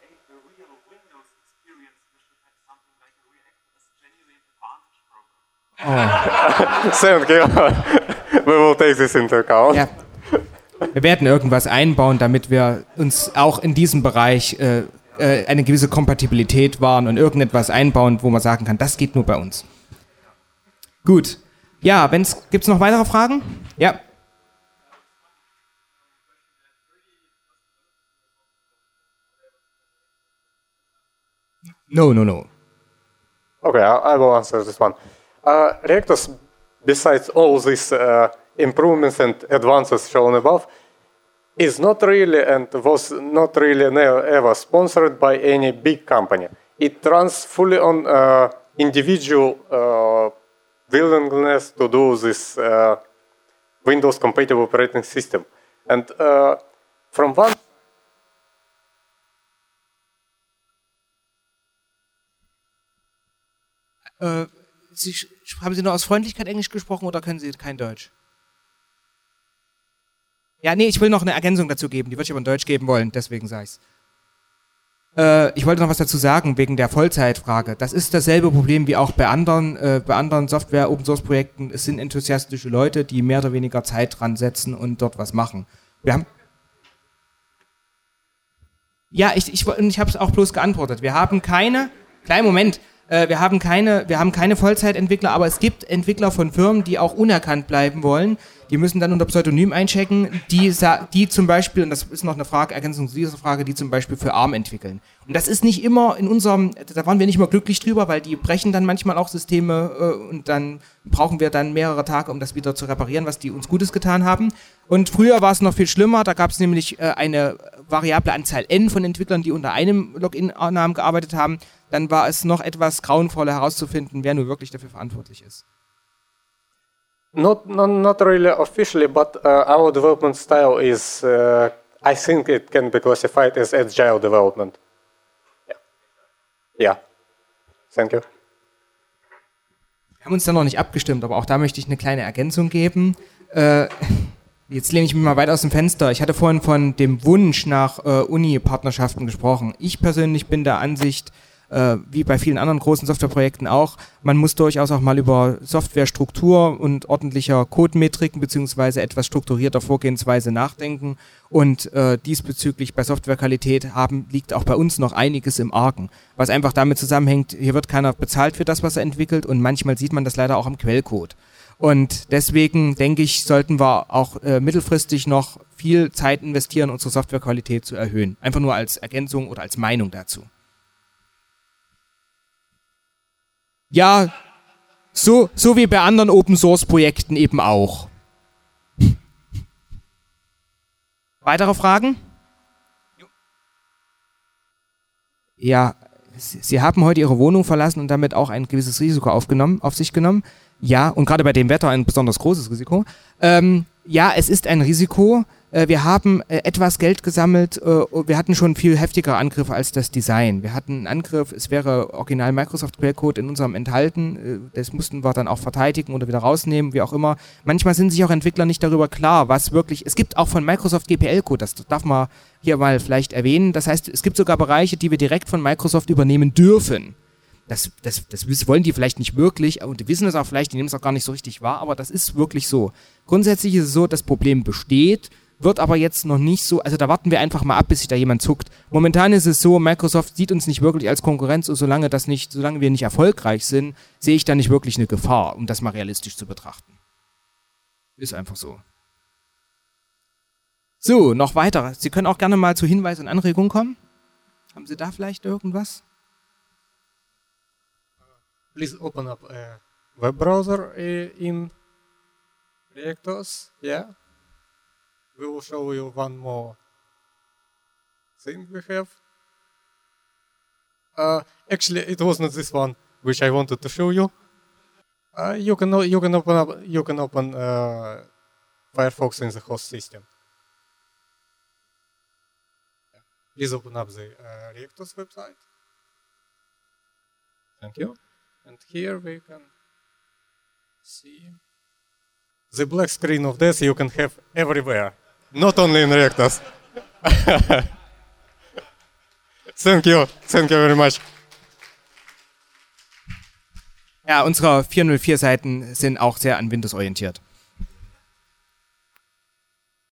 Thank you. We will take this into account. Ja. Wir werden irgendwas einbauen, damit wir uns auch in diesem Bereich eine gewisse Kompatibilität wahren und irgendetwas einbauen, wo man sagen kann, das geht nur bei uns. Gut. Ja, gibt's noch weitere Fragen? Ja. No. Okay, I will answer this one. Reactors, besides all these improvements and advances shown above, is not really and was not really ever sponsored by any big company. It runs fully on individual willingness to do this Windows compatible operating system. And from one Haben Sie nur aus Freundlichkeit Englisch gesprochen oder können Sie kein Deutsch? Ja, nee, ich will noch eine Ergänzung dazu geben, die würde ich aber in Deutsch geben wollen, deswegen sage ich's. Ich wollte noch was dazu sagen, wegen der Vollzeitfrage. Das ist dasselbe Problem wie auch bei anderen Software-Open-Source-Projekten. Es sind enthusiastische Leute, die mehr oder weniger Zeit dran setzen und dort was machen. Ich habe es auch bloß geantwortet. Wir haben keine Vollzeitentwickler, aber es gibt Entwickler von Firmen, die auch unerkannt bleiben wollen. Die müssen dann unter Pseudonym einchecken, die zum Beispiel, und das ist noch eine Frage, Ergänzung zu dieser Frage, die zum Beispiel für ARM entwickeln. Und das ist nicht immer da waren wir nicht immer glücklich drüber, weil die brechen dann manchmal auch Systeme und dann brauchen wir dann mehrere Tage, um das wieder zu reparieren, was die uns Gutes getan haben. Und früher war es noch viel schlimmer, da gab es nämlich eine variable Anzahl N von Entwicklern, die unter einem Login-Namen gearbeitet haben. Dann war es noch etwas grauenvoller herauszufinden, wer nun wirklich dafür verantwortlich ist. Not really officially, but our development style is, I think it can be classified as agile development. Yeah. Thank you. Wir haben uns da noch nicht abgestimmt, aber auch da möchte ich eine kleine Ergänzung geben. Jetzt lehne ich mich mal weit aus dem Fenster. Ich hatte vorhin von dem Wunsch nach Uni-Partnerschaften gesprochen. Ich persönlich bin der Ansicht, wie bei vielen anderen großen Softwareprojekten auch, man muss durchaus auch mal über Softwarestruktur und ordentlicher Codemetriken beziehungsweise etwas strukturierter Vorgehensweise nachdenken und diesbezüglich bei Softwarequalität liegt auch bei uns noch einiges im Argen, was einfach damit zusammenhängt, hier wird keiner bezahlt für das, was er entwickelt und manchmal sieht man das leider auch am Quellcode. Und deswegen denke ich, sollten wir auch mittelfristig noch viel Zeit investieren, unsere Softwarequalität zu erhöhen. Einfach nur als Ergänzung oder als Meinung dazu. Ja, so wie bei anderen Open-Source-Projekten eben auch. Weitere Fragen? Ja, Sie haben heute Ihre Wohnung verlassen und damit auch ein gewisses Risiko auf sich genommen. Ja, und gerade bei dem Wetter ein besonders großes Risiko. Ja, es ist ein Risiko. Wir haben etwas Geld gesammelt. Wir hatten schon viel heftigere Angriffe als das Design. Wir hatten einen Angriff, es wäre original Microsoft Quellcode in unserem enthalten. Das mussten wir dann auch verteidigen oder wieder rausnehmen, wie auch immer. Manchmal sind sich auch Entwickler nicht darüber klar, was wirklich... Es gibt auch von Microsoft GPL-Code, das darf man hier mal vielleicht erwähnen. Das heißt, es gibt sogar Bereiche, die wir direkt von Microsoft übernehmen dürfen. Das wollen die vielleicht nicht wirklich und die wissen es auch vielleicht, die nehmen es auch gar nicht so richtig wahr, aber das ist wirklich so. Grundsätzlich ist es so, das Problem besteht, wird aber jetzt noch nicht so, also da warten wir einfach mal ab, bis sich da jemand zuckt. Momentan ist es so, Microsoft sieht uns nicht wirklich als Konkurrenz und solange wir nicht erfolgreich sind, sehe ich da nicht wirklich eine Gefahr, um das mal realistisch zu betrachten. Ist einfach so. So, noch weiter. Sie können auch gerne mal zu Hinweisen und Anregungen kommen. Haben Sie da vielleicht irgendwas? Please open up a web browser in Reactors. Yeah. We will show you one more thing we have. Actually, it was not this one which I wanted to show you. You can open Firefox in the host system. Please open up the Reactors website. Thank you. And here we can see the black screen of this you can have everywhere, not only in Reactors. Thank you very much. Ja, unsere 404 Seiten sind auch sehr an Windows orientiert.